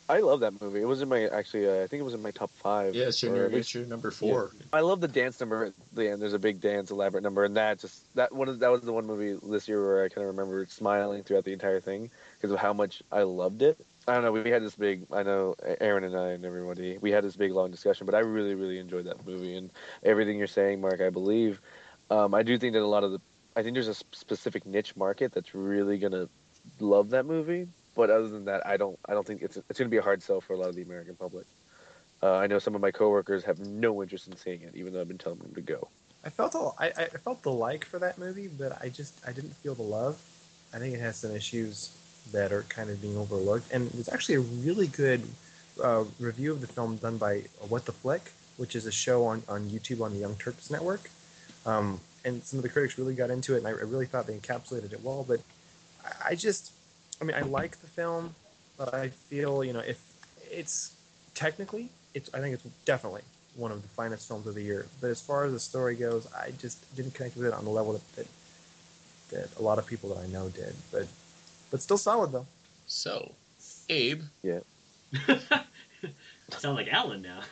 I love that movie. It was in my actually. Uh, I think it was in my top five. Yeah, it's your, or number, at least- it's your number four. Yeah. I love the dance number at the end. There's a big dance, elaborate number, and that just that one. That was the one movie this year where I kind of remember smiling throughout the entire thing because of how much I loved it. I don't know. We had this big. I know Aaron and I and everybody. We had this big long discussion, but I really, really enjoyed that movie and everything you're saying, Mark. I believe. Um, I do think that a lot of the. I think there's a specific niche market that's really gonna love that movie. But other than that, I don't. I don't think it's it's going to be a hard sell for a lot of the American public. Uh, I know some of my coworkers have no interest in seeing it, even though I've been telling them to go. I felt a, I, I felt the like for that movie, but I just I didn't feel the love. I think it has some issues that are kind of being overlooked. And there's actually a really good uh, review of the film done by What the Flick, which is a show on, on YouTube on the Young Turks Network. Um, and some of the critics really got into it, and I, I really thought they encapsulated it well. But I, I just, I mean, I like the film, but I feel, you know, if it's technically, it's I think it's definitely one of the finest films of the year. But as far as the story goes, I just didn't connect with it on the level that that, that a lot of people that I know did. But but still solid though. So, Abe. Yeah. Sound like Alan now.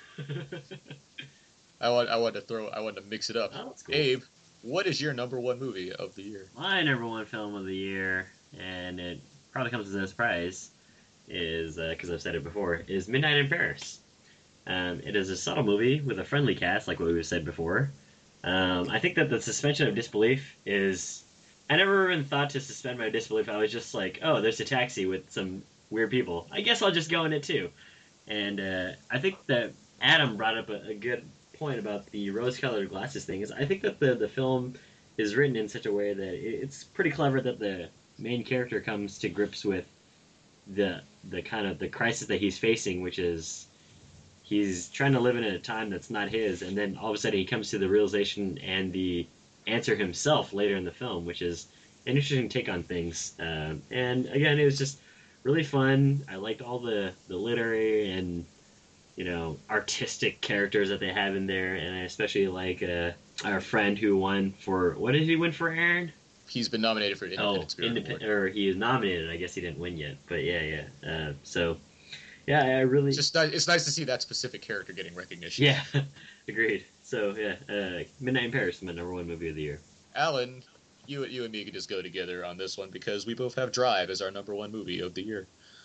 I want I want to throw I want to mix it up. Oh, that's cool. Abe, what is your number one movie of the year? My number one film of the year, and it probably comes as no surprise, is because uh, I've said it before, is Midnight in Paris. Um, it is a subtle movie with a friendly cast, like what we've said before. Um, I think that the suspension of disbelief is. I never even thought to suspend my disbelief. I was just like, oh, there's a taxi with some weird people. I guess I'll just go in it too. And uh, I think that Adam brought up a, a good point about the rose-colored glasses thing. Is I think that the, the film is written in such a way that it's pretty clever that the main character comes to grips with the the kind of the crisis that he's facing, which is he's trying to live in a time that's not his, and then all of a sudden he comes to the realization and the answer himself later in the film, which is an interesting take on things. Uh, and again, it was just really fun. I liked all the, the literary and, you know, artistic characters that they have in there, and I especially like uh, our friend who won for, what did he win for, Aaron? He's been nominated for an Independent Oh, Spirit independent, Award. or he is nominated. I guess he didn't win yet, but yeah, yeah. Uh, so, yeah, I really It's just ni- it's nice to see that specific character getting recognition. yeah, agreed. So yeah, uh, Midnight in Paris, my number one movie of the year. Alan, you you and me could just go together on this one because we both have Drive as our number one movie of the year.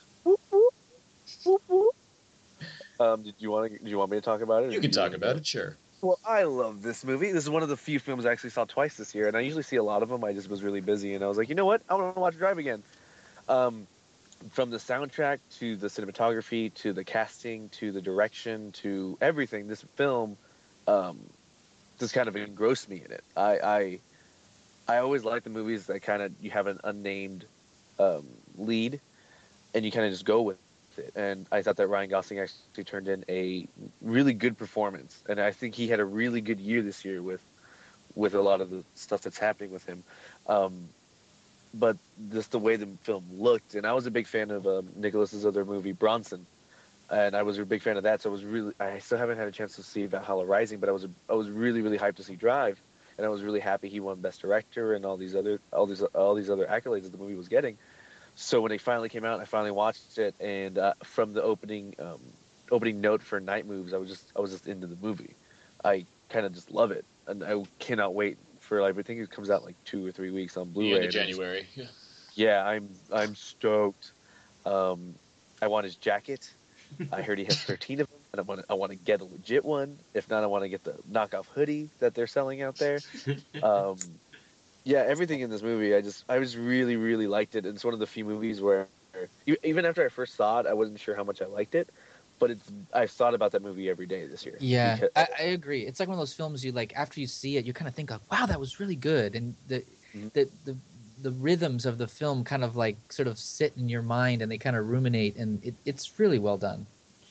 Um, did you want to? Do you want me to talk about it? You can talk about it, sure. Well, I love this movie. This is one of the few films I actually saw twice this year, and I usually see a lot of them. I just was really busy, and I was like, you know what? I want to watch Drive again. Um, from the soundtrack to the cinematography to the casting to the direction to everything, this film um, just kind of engrossed me in it. I I, I always like the movies that kind of you have an unnamed um, lead, and you kind of just go with it. And I thought that Ryan Gosling actually turned in a really good performance, and I think he had a really good year this year with with a lot of the stuff that's happening with him. Um, but just the way the film looked, and I was a big fan of um, Nicholas's other movie Bronson, and I was a big fan of that. So I was really, I still haven't had a chance to see Valhalla Rising, but I was I was really really hyped to see Drive, and I was really happy he won Best Director and all these other all these all these other accolades that the movie was getting. So when it finally came out, I finally watched it, and uh, from the opening um, opening note for Night Moves, I was just I was just into the movie. I kind of just love it, and I cannot wait for like I think it comes out like two or three weeks on Blu-ray. The end of and it's- January. Yeah. Yeah, I'm I'm stoked. Um, I want his jacket. I heard he has thirteen of them, and I want to I want to get a legit one. If not, I want to get the knockoff hoodie that they're selling out there. Um, yeah, everything in this movie, I just I just really really liked it. And it's one of the few movies where e- even after I first saw it, I wasn't sure how much I liked it, but it's I've thought about that movie every day this year. Yeah, Because- I, I agree. It's like one of those films you like after you see it, you kind of think, like, "Wow, that was really good," and the Mhm. the, the the rhythms of the film kind of like sort of sit in your mind and they kind of ruminate, and it, it's really well done.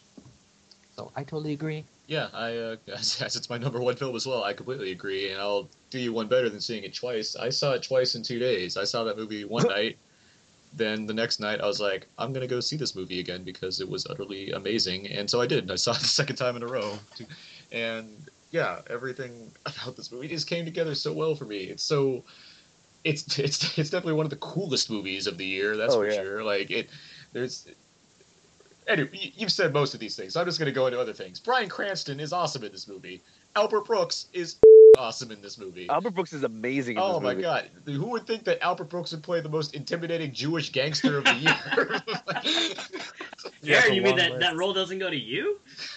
So I totally agree. Yeah, I uh, as, as it's my number one film as well. I completely agree, and I'll do you one better than seeing it twice. I saw it twice in two days. I saw that movie one night, then the next night I was like, I'm gonna go see this movie again because it was utterly amazing, and so I did. I saw it the second time in a row, and yeah, everything about this movie just came together so well for me. It's so, it's it's it's definitely one of the coolest movies of the year. That's Oh, for yeah. sure. Like it, there's. Anyway, y- you've said most of these things, so I'm just going to go into other things. Bryan Cranston is awesome in this movie. Albert Brooks is awesome in this movie. Albert Brooks is amazing in Oh this my movie. god. Who would think that Albert Brooks would play the most intimidating Jewish gangster of the year? Yeah, it's a you mean long that, list. that role doesn't go to you?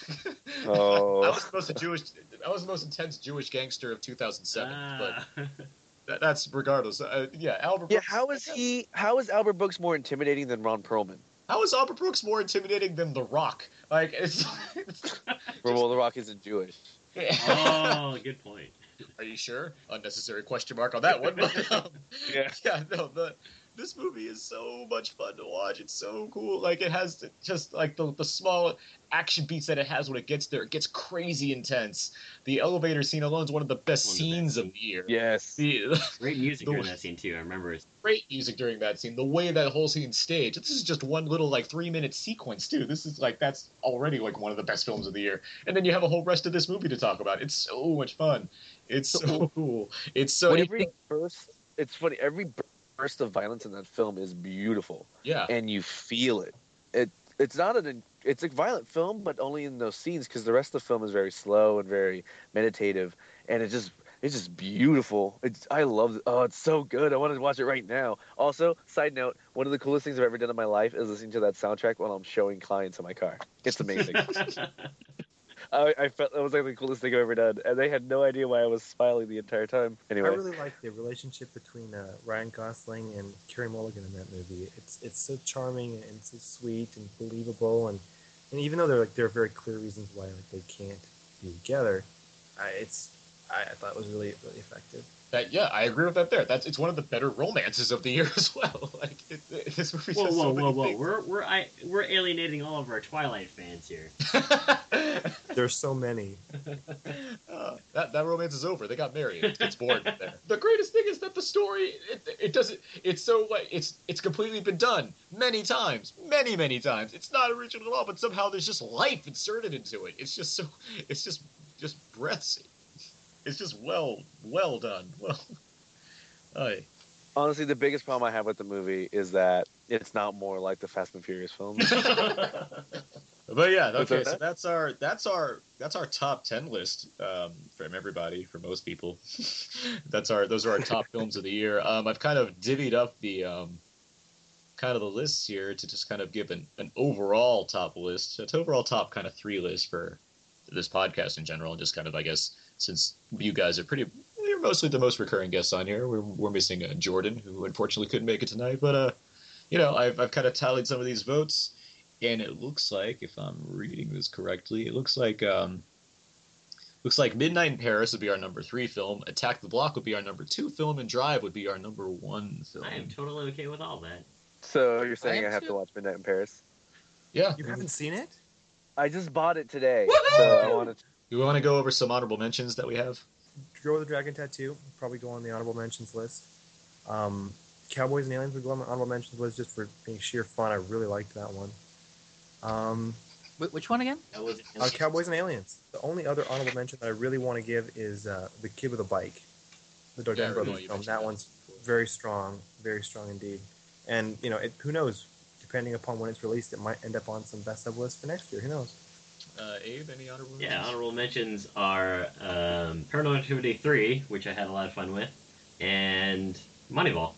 Oh. I was the most Jewish I was the most intense Jewish gangster of two thousand seven, Ah. but that, that's regardless. Uh, yeah, Albert Yeah, Brooks. how is he? How is Albert Brooks more intimidating than Ron Perlman? How is Albert Brooks more intimidating than The Rock? Like it's, it's Well, The Rock isn't Jewish. Oh, good point. Are you sure? Unnecessary question mark on that one. But, um, Yeah. yeah, no, the this movie is so much fun to watch. It's so cool. Like it has the, just like the the small action beats that it has when it gets there. It gets crazy intense. The elevator scene alone is one of the best One of the scenes best. of the year. Yes. The, Great music The- during that scene too. I remember it. great music during that scene. The way that whole scene's staged. This is just one little like three minute sequence too. This is like that's already like one of the best films of the year. And then you have a whole rest of this movie to talk about. It's so much fun. It's so cool. It's so When every burst, it's funny. Every burst of violence in that film is beautiful, yeah. and you feel it. It it's not an it's a violent film, but only in those scenes because the rest of the film is very slow and very meditative, and it just it's just beautiful. It's I love it. Oh, it's so good. I want to watch it right now. Also, side note, one of the coolest things I've ever done in my life is listening to that soundtrack while I'm showing clients in my car. It's amazing. I, I felt that was like the coolest thing I've ever done, and they had no idea why I was smiling the entire time. Anyway, I really like the relationship between uh, Ryan Gosling and Carey Mulligan in that movie. It's it's so charming and so sweet and believable, and, and even though there like there are very clear reasons why like they can't be together, I, it's I, I thought it was really really effective. That, yeah, I agree with that. There, that's it's one of the better romances of the year as well. Like it, it, this movie Whoa, does whoa, so whoa, many whoa! things. We're we're I, we're alienating all of our Twilight fans here. There's so many. Uh, that that romance is over. They got married. It gets boring there. The greatest thing is that the story it, it doesn't. It's so like it's it's completely been done many times, many many times. It's not original at all, but somehow there's just life inserted into it. It's just so. It's just just breaths. It's just well well done. Well, Aye. honestly, the biggest problem I have with the movie is that it's not more like the Fast and Furious films. But yeah, What's okay. that? So that's our that's our that's our top ten list um, from everybody, for most people. That's our those are our top films of the year. Um, I've kind of divvied up the um, kind of the lists here to just kind of give an, an overall top list. It's overall top kind of three list for this podcast in general, and just kind of I guess since you guys are pretty. You're mostly the most recurring guests on here. We're, we're missing uh, Jordan, who unfortunately couldn't make it tonight. But, uh, you know, I've, I've kind of tallied some of these votes, and it looks like, if I'm reading this correctly, it looks like um, looks like Midnight in Paris would be our number three film, Attack the Block would be our number two film, and Drive would be our number one film. I am totally okay with all that. So you're saying I I, am have too. to watch Midnight in Paris? Yeah. You haven't seen it? I just bought it today, so I wanted. To... Do we want to go over some honorable mentions that we have? Girl with the Dragon Tattoo probably go on the honorable mentions list. Um, Cowboys and Aliens would go on the honorable mentions list just for being sheer fun. I really liked that one. Um, Wh- Which one again? That was uh, Cowboys and Aliens. The only other honorable mention that I really want to give is uh, The Kid with a Bike, the Dardenne Yeah, I remember Brothers you film. mentioned That that. one's very strong, very strong indeed. And you know, it, who knows? Depending upon when it's released, it might end up on some best of lists for next year. Who knows? Uh, Abe, any honorable Yeah, mentions? honorable mentions are um, Paranormal Activity three, which I had a lot of fun with, and Moneyball.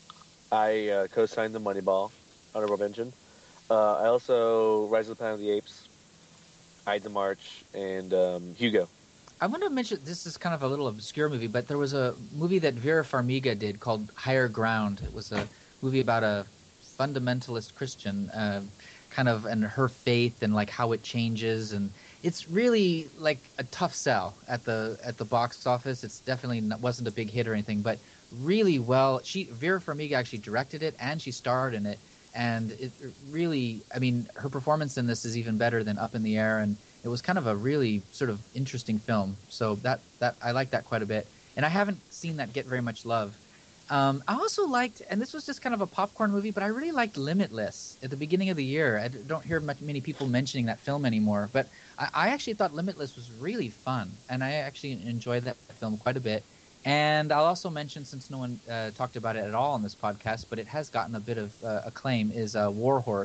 I uh, co-signed the Moneyball honorable mention. Uh, I also Rise of the Planet of the Apes, Ides of March, and um, Hugo. I want to mention this is kind of a little obscure movie, but there was a movie that Vera Farmiga did called Higher Ground. It was a movie about a fundamentalist Christian, uh, kind of, and her faith and like how it changes, and it's really like a tough sell at the at the box office. It's definitely not, wasn't a big hit or anything, but really well. She Vera Farmiga actually directed it and she starred in it, and it really, I mean, her performance in this is even better than Up in the Air, and it was kind of a really sort of interesting film. So that that I like that quite a bit, and I haven't seen that get very much love. Um, I also liked, and this was just kind of a popcorn movie, but I really liked Limitless at the beginning of the year. I don't hear much, many people mentioning that film anymore, but I, I actually thought Limitless was really fun, and I actually enjoyed that film quite a bit. And I'll also mention, since no one uh, talked about it at all on this podcast, but it has gotten a bit of uh, acclaim, is uh, War Horse,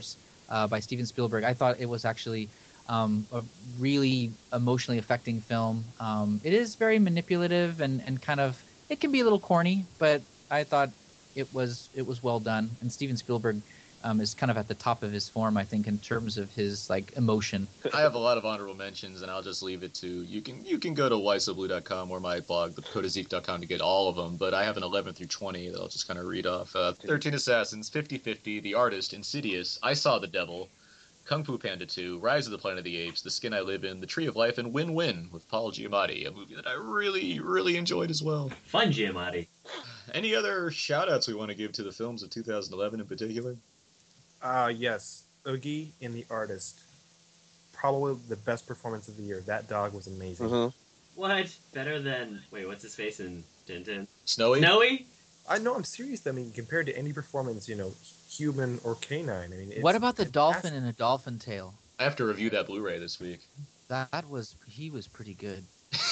uh, by Steven Spielberg. I thought it was actually um, a really emotionally affecting film. Um, it is very manipulative and, and kind of it can be a little corny, but I thought it was it was well done. And Steven Spielberg um, is kind of at the top of his form, I think, in terms of his like emotion. I have a lot of honorable mentions, and I'll just leave it to you. Can you can go to why so blue dot com or my blog, the kodazeek dot com, to get all of them. But I have an eleven through twenty that I'll just kind of read off. Uh, thirteen Assassins, fifty fifty, The Artist, Insidious, I Saw the Devil, Kung Fu Panda two, Rise of the Planet of the Apes, The Skin I Live In, The Tree of Life, and Win Win with Paul Giamatti, a movie that I really, really enjoyed as well. Fun, Giamatti. Any other shout-outs we want to give to the films of two thousand eleven in particular? Uh, yes. Oogie in The Artist. Probably the best performance of the year. That dog was amazing. Mhm. What? Better than wait, what's his face in Tintin? Snowy? Snowy? I know, I'm serious. I mean, compared to any performance, you know, human or canine. I mean, it's What about the fantastic. dolphin in A Dolphin Tale? I have to review that Blu-ray this week. That was he was pretty good.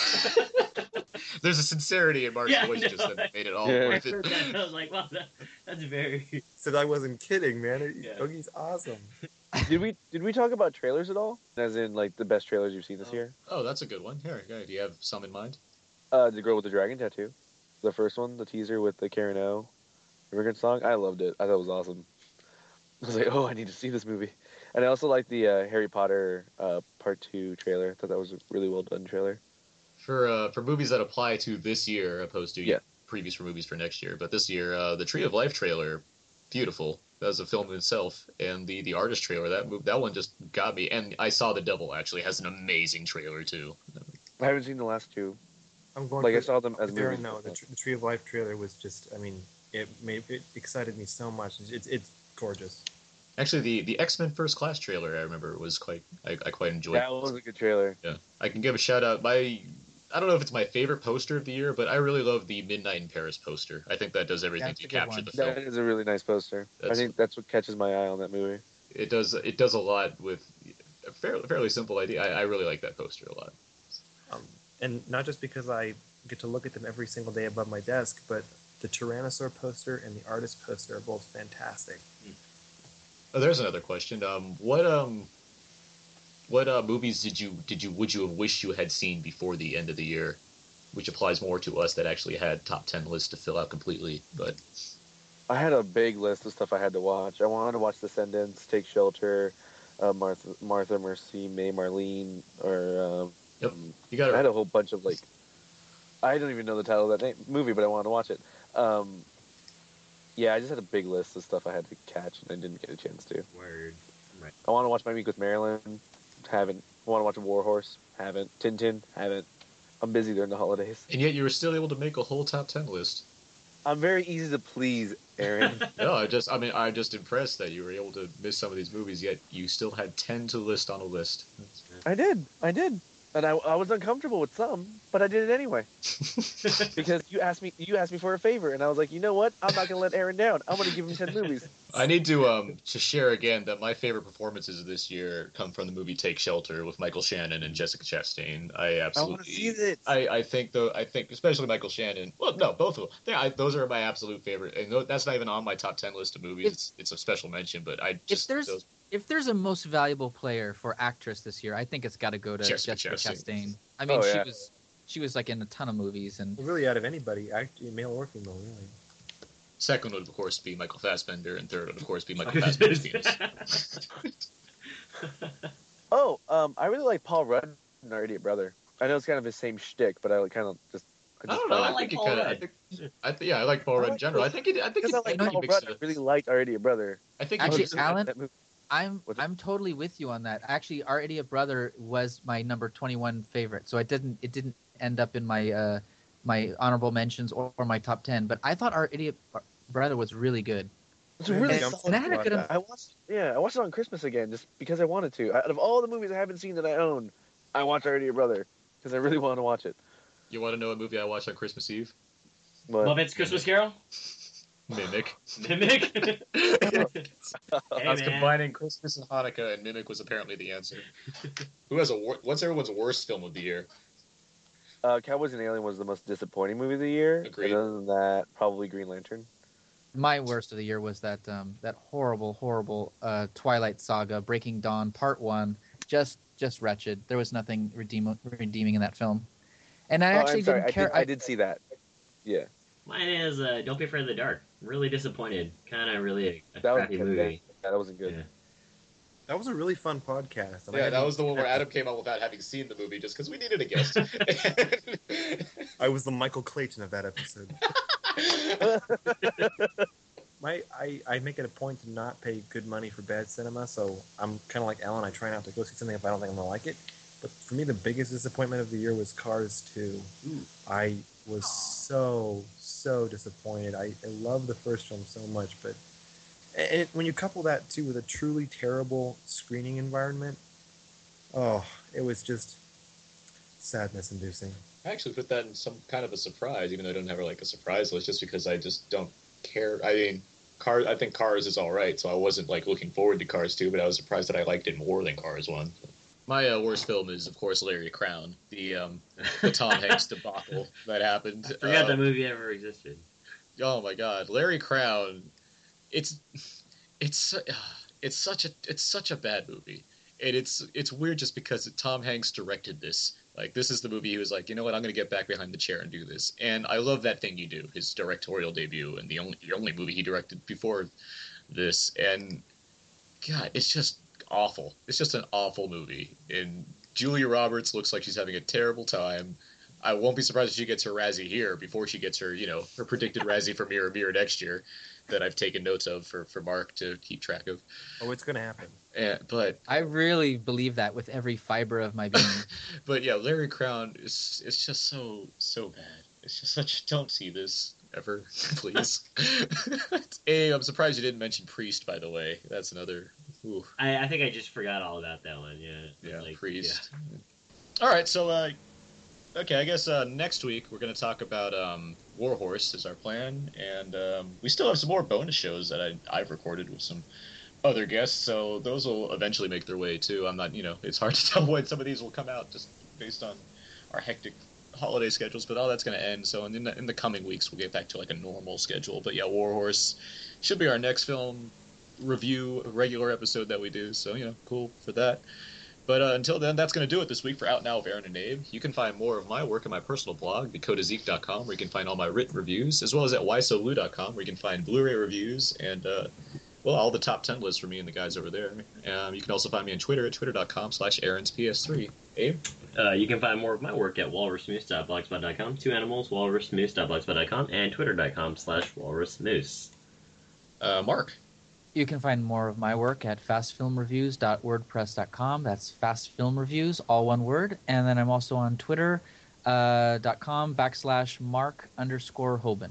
There's a sincerity in Mark's Yeah, I voice just know. that made it all Yeah. I worth heard it. that. I was like, wow, that, that's very. Said I wasn't kidding, man. Yeah. Oogie's awesome. Did we did we talk about trailers at all? As in like the best trailers you've seen this Oh. year? Oh, that's a good one. Here, yeah, do you have some in mind? Uh, the girl with the dragon tattoo, the first one, the teaser with the Karen O immigrant song. I loved it. I thought it was awesome. I was like, oh, I need to see this movie. And I also like the uh, Harry Potter uh, Part Two trailer. I thought that was a really well done trailer. For uh, for movies that apply to this year opposed to Yeah. previous for movies for next year, but this year, uh, the Tree of Life trailer, beautiful. That was a film in itself, and the the artist trailer that move that one just got me. And I Saw the Devil actually has an amazing trailer too. I haven't seen the last two. I'm going Like I to saw them as there, movies. no, the, tr- the Tree of Life trailer was just, I mean, it made it excited me so much. It's it's gorgeous. Actually, the the X Men First Class trailer I remember was quite I, I quite enjoyed. That was a good trailer. Yeah, I can give a shout out. My I don't know if it's my favorite poster of the year, but I really love the Midnight in Paris poster. I think that does everything That's to a good capture one. the film. That is a really nice poster. I That's- think that's what catches my eye on that movie. It does it does a lot with a fairly, fairly simple idea. I, I really like that poster a lot. Um, and not just because I get to look at them every single day above my desk, but the Tyrannosaur poster and the artist poster are both fantastic. Oh, there's another question. Um, what um, what uh, movies did you did you would you have wished you had seen before the end of the year? Which applies more to us that actually had top ten lists to fill out completely. But I had a big list of stuff I had to watch. I wanted to watch Descendants, Take Shelter, uh, Martha, Martha, Mercy, May, Marlene, or um, Yep. you got I had to a whole bunch of like, I don't even know the title of that name, movie, but I wanted to watch it. Um, yeah, I just had a big list of stuff I had to catch, and I didn't get a chance to. Word. Right. I want to watch My Week with Marilyn, haven't. I want to watch a War Horse, haven't. Tintin, haven't. I'm busy during the holidays. and yet you were still able to make a whole top ten list. I'm very easy to please, Aaron. No, I just I mean I'm just impressed that you were able to miss some of these movies, yet you still had ten to list on a list. I did, I did, and I, I was uncomfortable with some, but I did it anyway because you asked me, you asked me for a favor, and I was like, you know what? I'm not gonna let Aaron down. I'm gonna give him ten movies. I need to um to share again that my favorite performances this year come from the movie Take Shelter with Michael Shannon and Jessica Chastain. I I want absolutely to see this. I, I think though I think especially Michael Shannon. Well, no, both of them. They, I, those are my absolute favorite, and tho- that's not even on my top ten list of movies. If- It's, it's a special mention, but I If just there's those, if there's a most valuable player for actress this year, I think it's got to go to Jessica Jessica, Chastain. Chastain. I mean, Oh, she yeah. was she was like in a ton of movies, and Really, out of anybody, actually, male or female, really. second would of course be Michael Fassbender, and third would of course be Michael Fassbender's penis. Oh, um, I really like Paul Rudd in Our Idiot Brother. I know it's kind of his same shtick, but I like kind of just. I don't know. find I it- I like think it Paul kind of. I Rudd. think. I th- yeah, I like Paul I Rudd in like general. Paul- I think it. I think Because it, I I like think Paul it makes Rudd, it I a- really liked Our Idiot Brother. I think Actually, it just- Alan- that movie- I'm What's it? I'm totally with you on that. Actually, Our Idiot Brother was my number twenty-one favorite, so it didn't it didn't end up in my uh, my honorable mentions or, or my top ten. But I thought Our Idiot Brother was really good. It's Yeah, really I'm solid. and I had a about good that. I watched, yeah, I watched it on Christmas again just because I wanted to. Out of all the movies I haven't seen that I own, I watched Our Idiot Brother because I really wanted to watch it. You want to know what movie I watched on Christmas Eve? But Muppets Christmas Carol? Mimic. Mimic? I Hey, was man. combining Christmas and Hanukkah, and Mimic was apparently the answer. Who has a wor- what's everyone's worst film of the year? uh, Cowboys and Alien was the most disappointing movie of the year. Agreed. And other than that, probably Green Lantern. my worst of the year was that um, that horrible, horrible uh, Twilight Saga, Breaking Dawn Part One. Just, just wretched. There was nothing redeem- redeeming in that film. And I oh, actually I'm sorry. didn't I care. did, I did see that. Yeah. Mine is uh, Don't Be Afraid of the Dark. Really disappointed. Kind of really a, a That was crappy good, movie. Yeah, that wasn't good. Yeah. That was a really fun podcast. and I Yeah, that hadn't- was the one where Adam came out without having seen the movie just because we needed a guest. I was the Michael Clayton of that episode. My, I, I make it a point to not pay good money for bad cinema, so I'm kind of like Alan. I try not to go see something if I don't think I'm going to like it. But for me, the biggest disappointment of the year was Cars two. Ooh. I was so, so disappointed. I, I love the first film so much, but and it, when you couple that, too, with a truly terrible screening environment, oh, it was just sadness-inducing. I actually put that in some kind of a surprise, even though I don't have like a surprise list, just because I just don't care. I mean, Cars. I think Cars is all right, so I wasn't like looking forward to Cars two, but I was surprised that I liked it more than Cars one. My uh, worst film is, of course, Larry Crown, the um, the Tom Hanks debacle that happened. I forgot Uh, that movie ever existed. Oh my God, Larry Crown! It's it's uh, it's such a it's such a bad movie, and it's it's weird just because Tom Hanks directed this. Like, this is the movie he was like, you know what, I'm going to get back behind the chair and do this. And I love That Thing You Do, his directorial debut, and the only the only movie he directed before this. And, God, it's just awful. It's just an awful movie. And Julia Roberts looks like she's having a terrible time. I won't be surprised if she gets her Razzie here before she gets her, you know, her predicted Razzie for Mirror Mirror next year that I've taken notes of for, for Mark to keep track of. Oh, it's going to happen. And, but I really believe that with every fiber of my being. But yeah, Larry Crown is it's just so so bad. It's just such don't see this ever, please. A, I'm surprised you didn't mention Priest, by the way. That's another. Ooh, I, I think I just forgot all about that one. Yeah. yeah, Like, Priest. All right, so uh, okay, I guess uh, next week we're going to talk about um, Warhorse is our plan, and um, we still have some more bonus shows that I, I've recorded with some other guests, so those will eventually make their way too. I'm not, you know, it's hard to tell when some of these will come out just based on our hectic holiday schedules, but all that's going to end. So in the, in the coming weeks, we'll get back to like a normal schedule. But yeah, Warhorse should be our next film review regular episode that we do. So, you know, cool for that. But uh, until then, that's going to do it this week for Out Now with Aaron and Abe. You can find more of my work on my personal blog, dakota zeke dot com, where you can find all my written reviews, as well as at why so blue dot com, where you can find Blu-ray reviews and, uh, well, all the top ten lists for me and the guys over there. Um, you can also find me on Twitter at twitter dot com slash Aaron's P S three. Abe? Uh, you can find more of my work at walrusmoose dot blogspot dot com, two animals, walrusmoose dot blogspot dot com, and twitter dot com slash walrusmoose. Uh, Mark? You can find more of my work at fast film reviews dot wordpress dot com. That's fastfilmreviews, all one word. And then I'm also on Twitter uh, dot com backslash Mark underscore Hoban.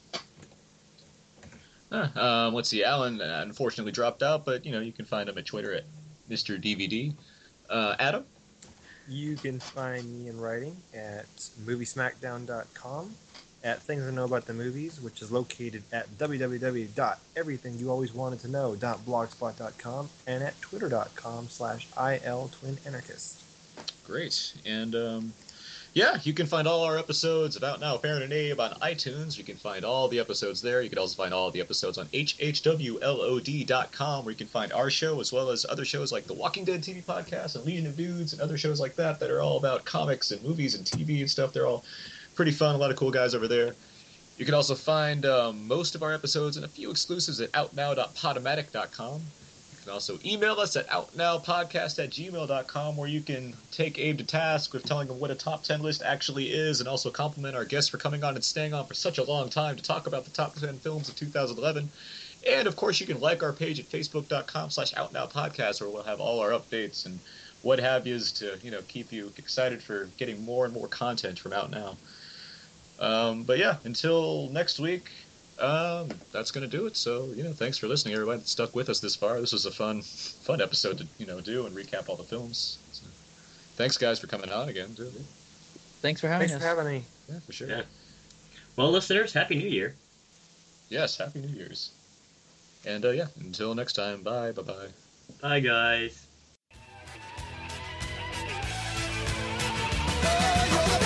Huh, um, let's see. Alan uh, unfortunately dropped out, but, you know, you can find him at Twitter at Mister D V D. Uh, Adam? You can find me in writing at movie smackdown dot com, at Things I Know About the Movies, which is located at w w w dot everything you always wanted to know dot blogspot dot com, and at twitter dot com slash I L twin anarchist. Great. And, um, yeah, you can find all our episodes of Out Now with Aaron and Abe on iTunes. You can find all the episodes there. You can also find all the episodes on H H W L O D dot com, where you can find our show as well as other shows like the Walking Dead T V podcast and Legion of Dudes and other shows like that that are all about comics and movies and T V and stuff. They're all pretty fun. A lot of cool guys over there. You can also find um, most of our episodes and a few exclusives at out now dot podomatic dot com. You can also email us at outnowpodcast at gmail dot com, where you can take Abe to task with telling him what a top ten list actually is, and also compliment our guests for coming on and staying on for such a long time to talk about the top ten films of two thousand eleven. And, of course, you can like our page at facebook dot com slash outnowpodcast, where we'll have all our updates and what have yous to, you know, keep you excited for getting more and more content from Out Now. Um, but, yeah, until next week, Um, that's going to do it. So, you know, thanks for listening, everybody that stuck with us this far. This was a fun, fun episode to, you know, do and recap all the films. So, thanks, guys, for coming on again, too. Thanks for having Thanks us. for having me. Yeah, for sure. Yeah. Well, listeners, Happy New Year. Yes, Happy New Year's. And, uh, yeah, until next time, bye, bye-bye. Bye, guys.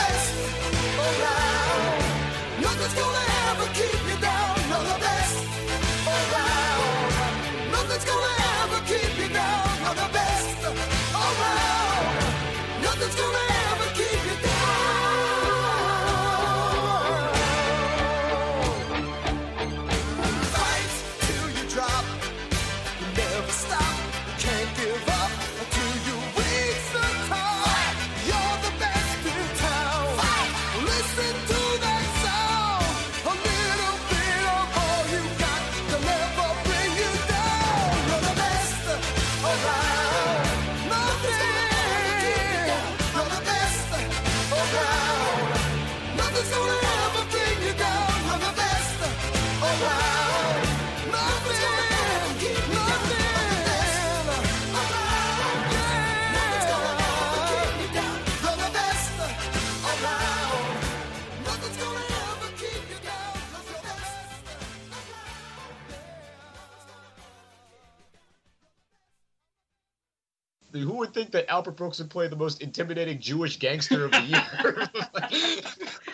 Nothing's gonna ever keep you down. You're the best. who would think that Albert Brooks would play the most intimidating Jewish gangster of the year?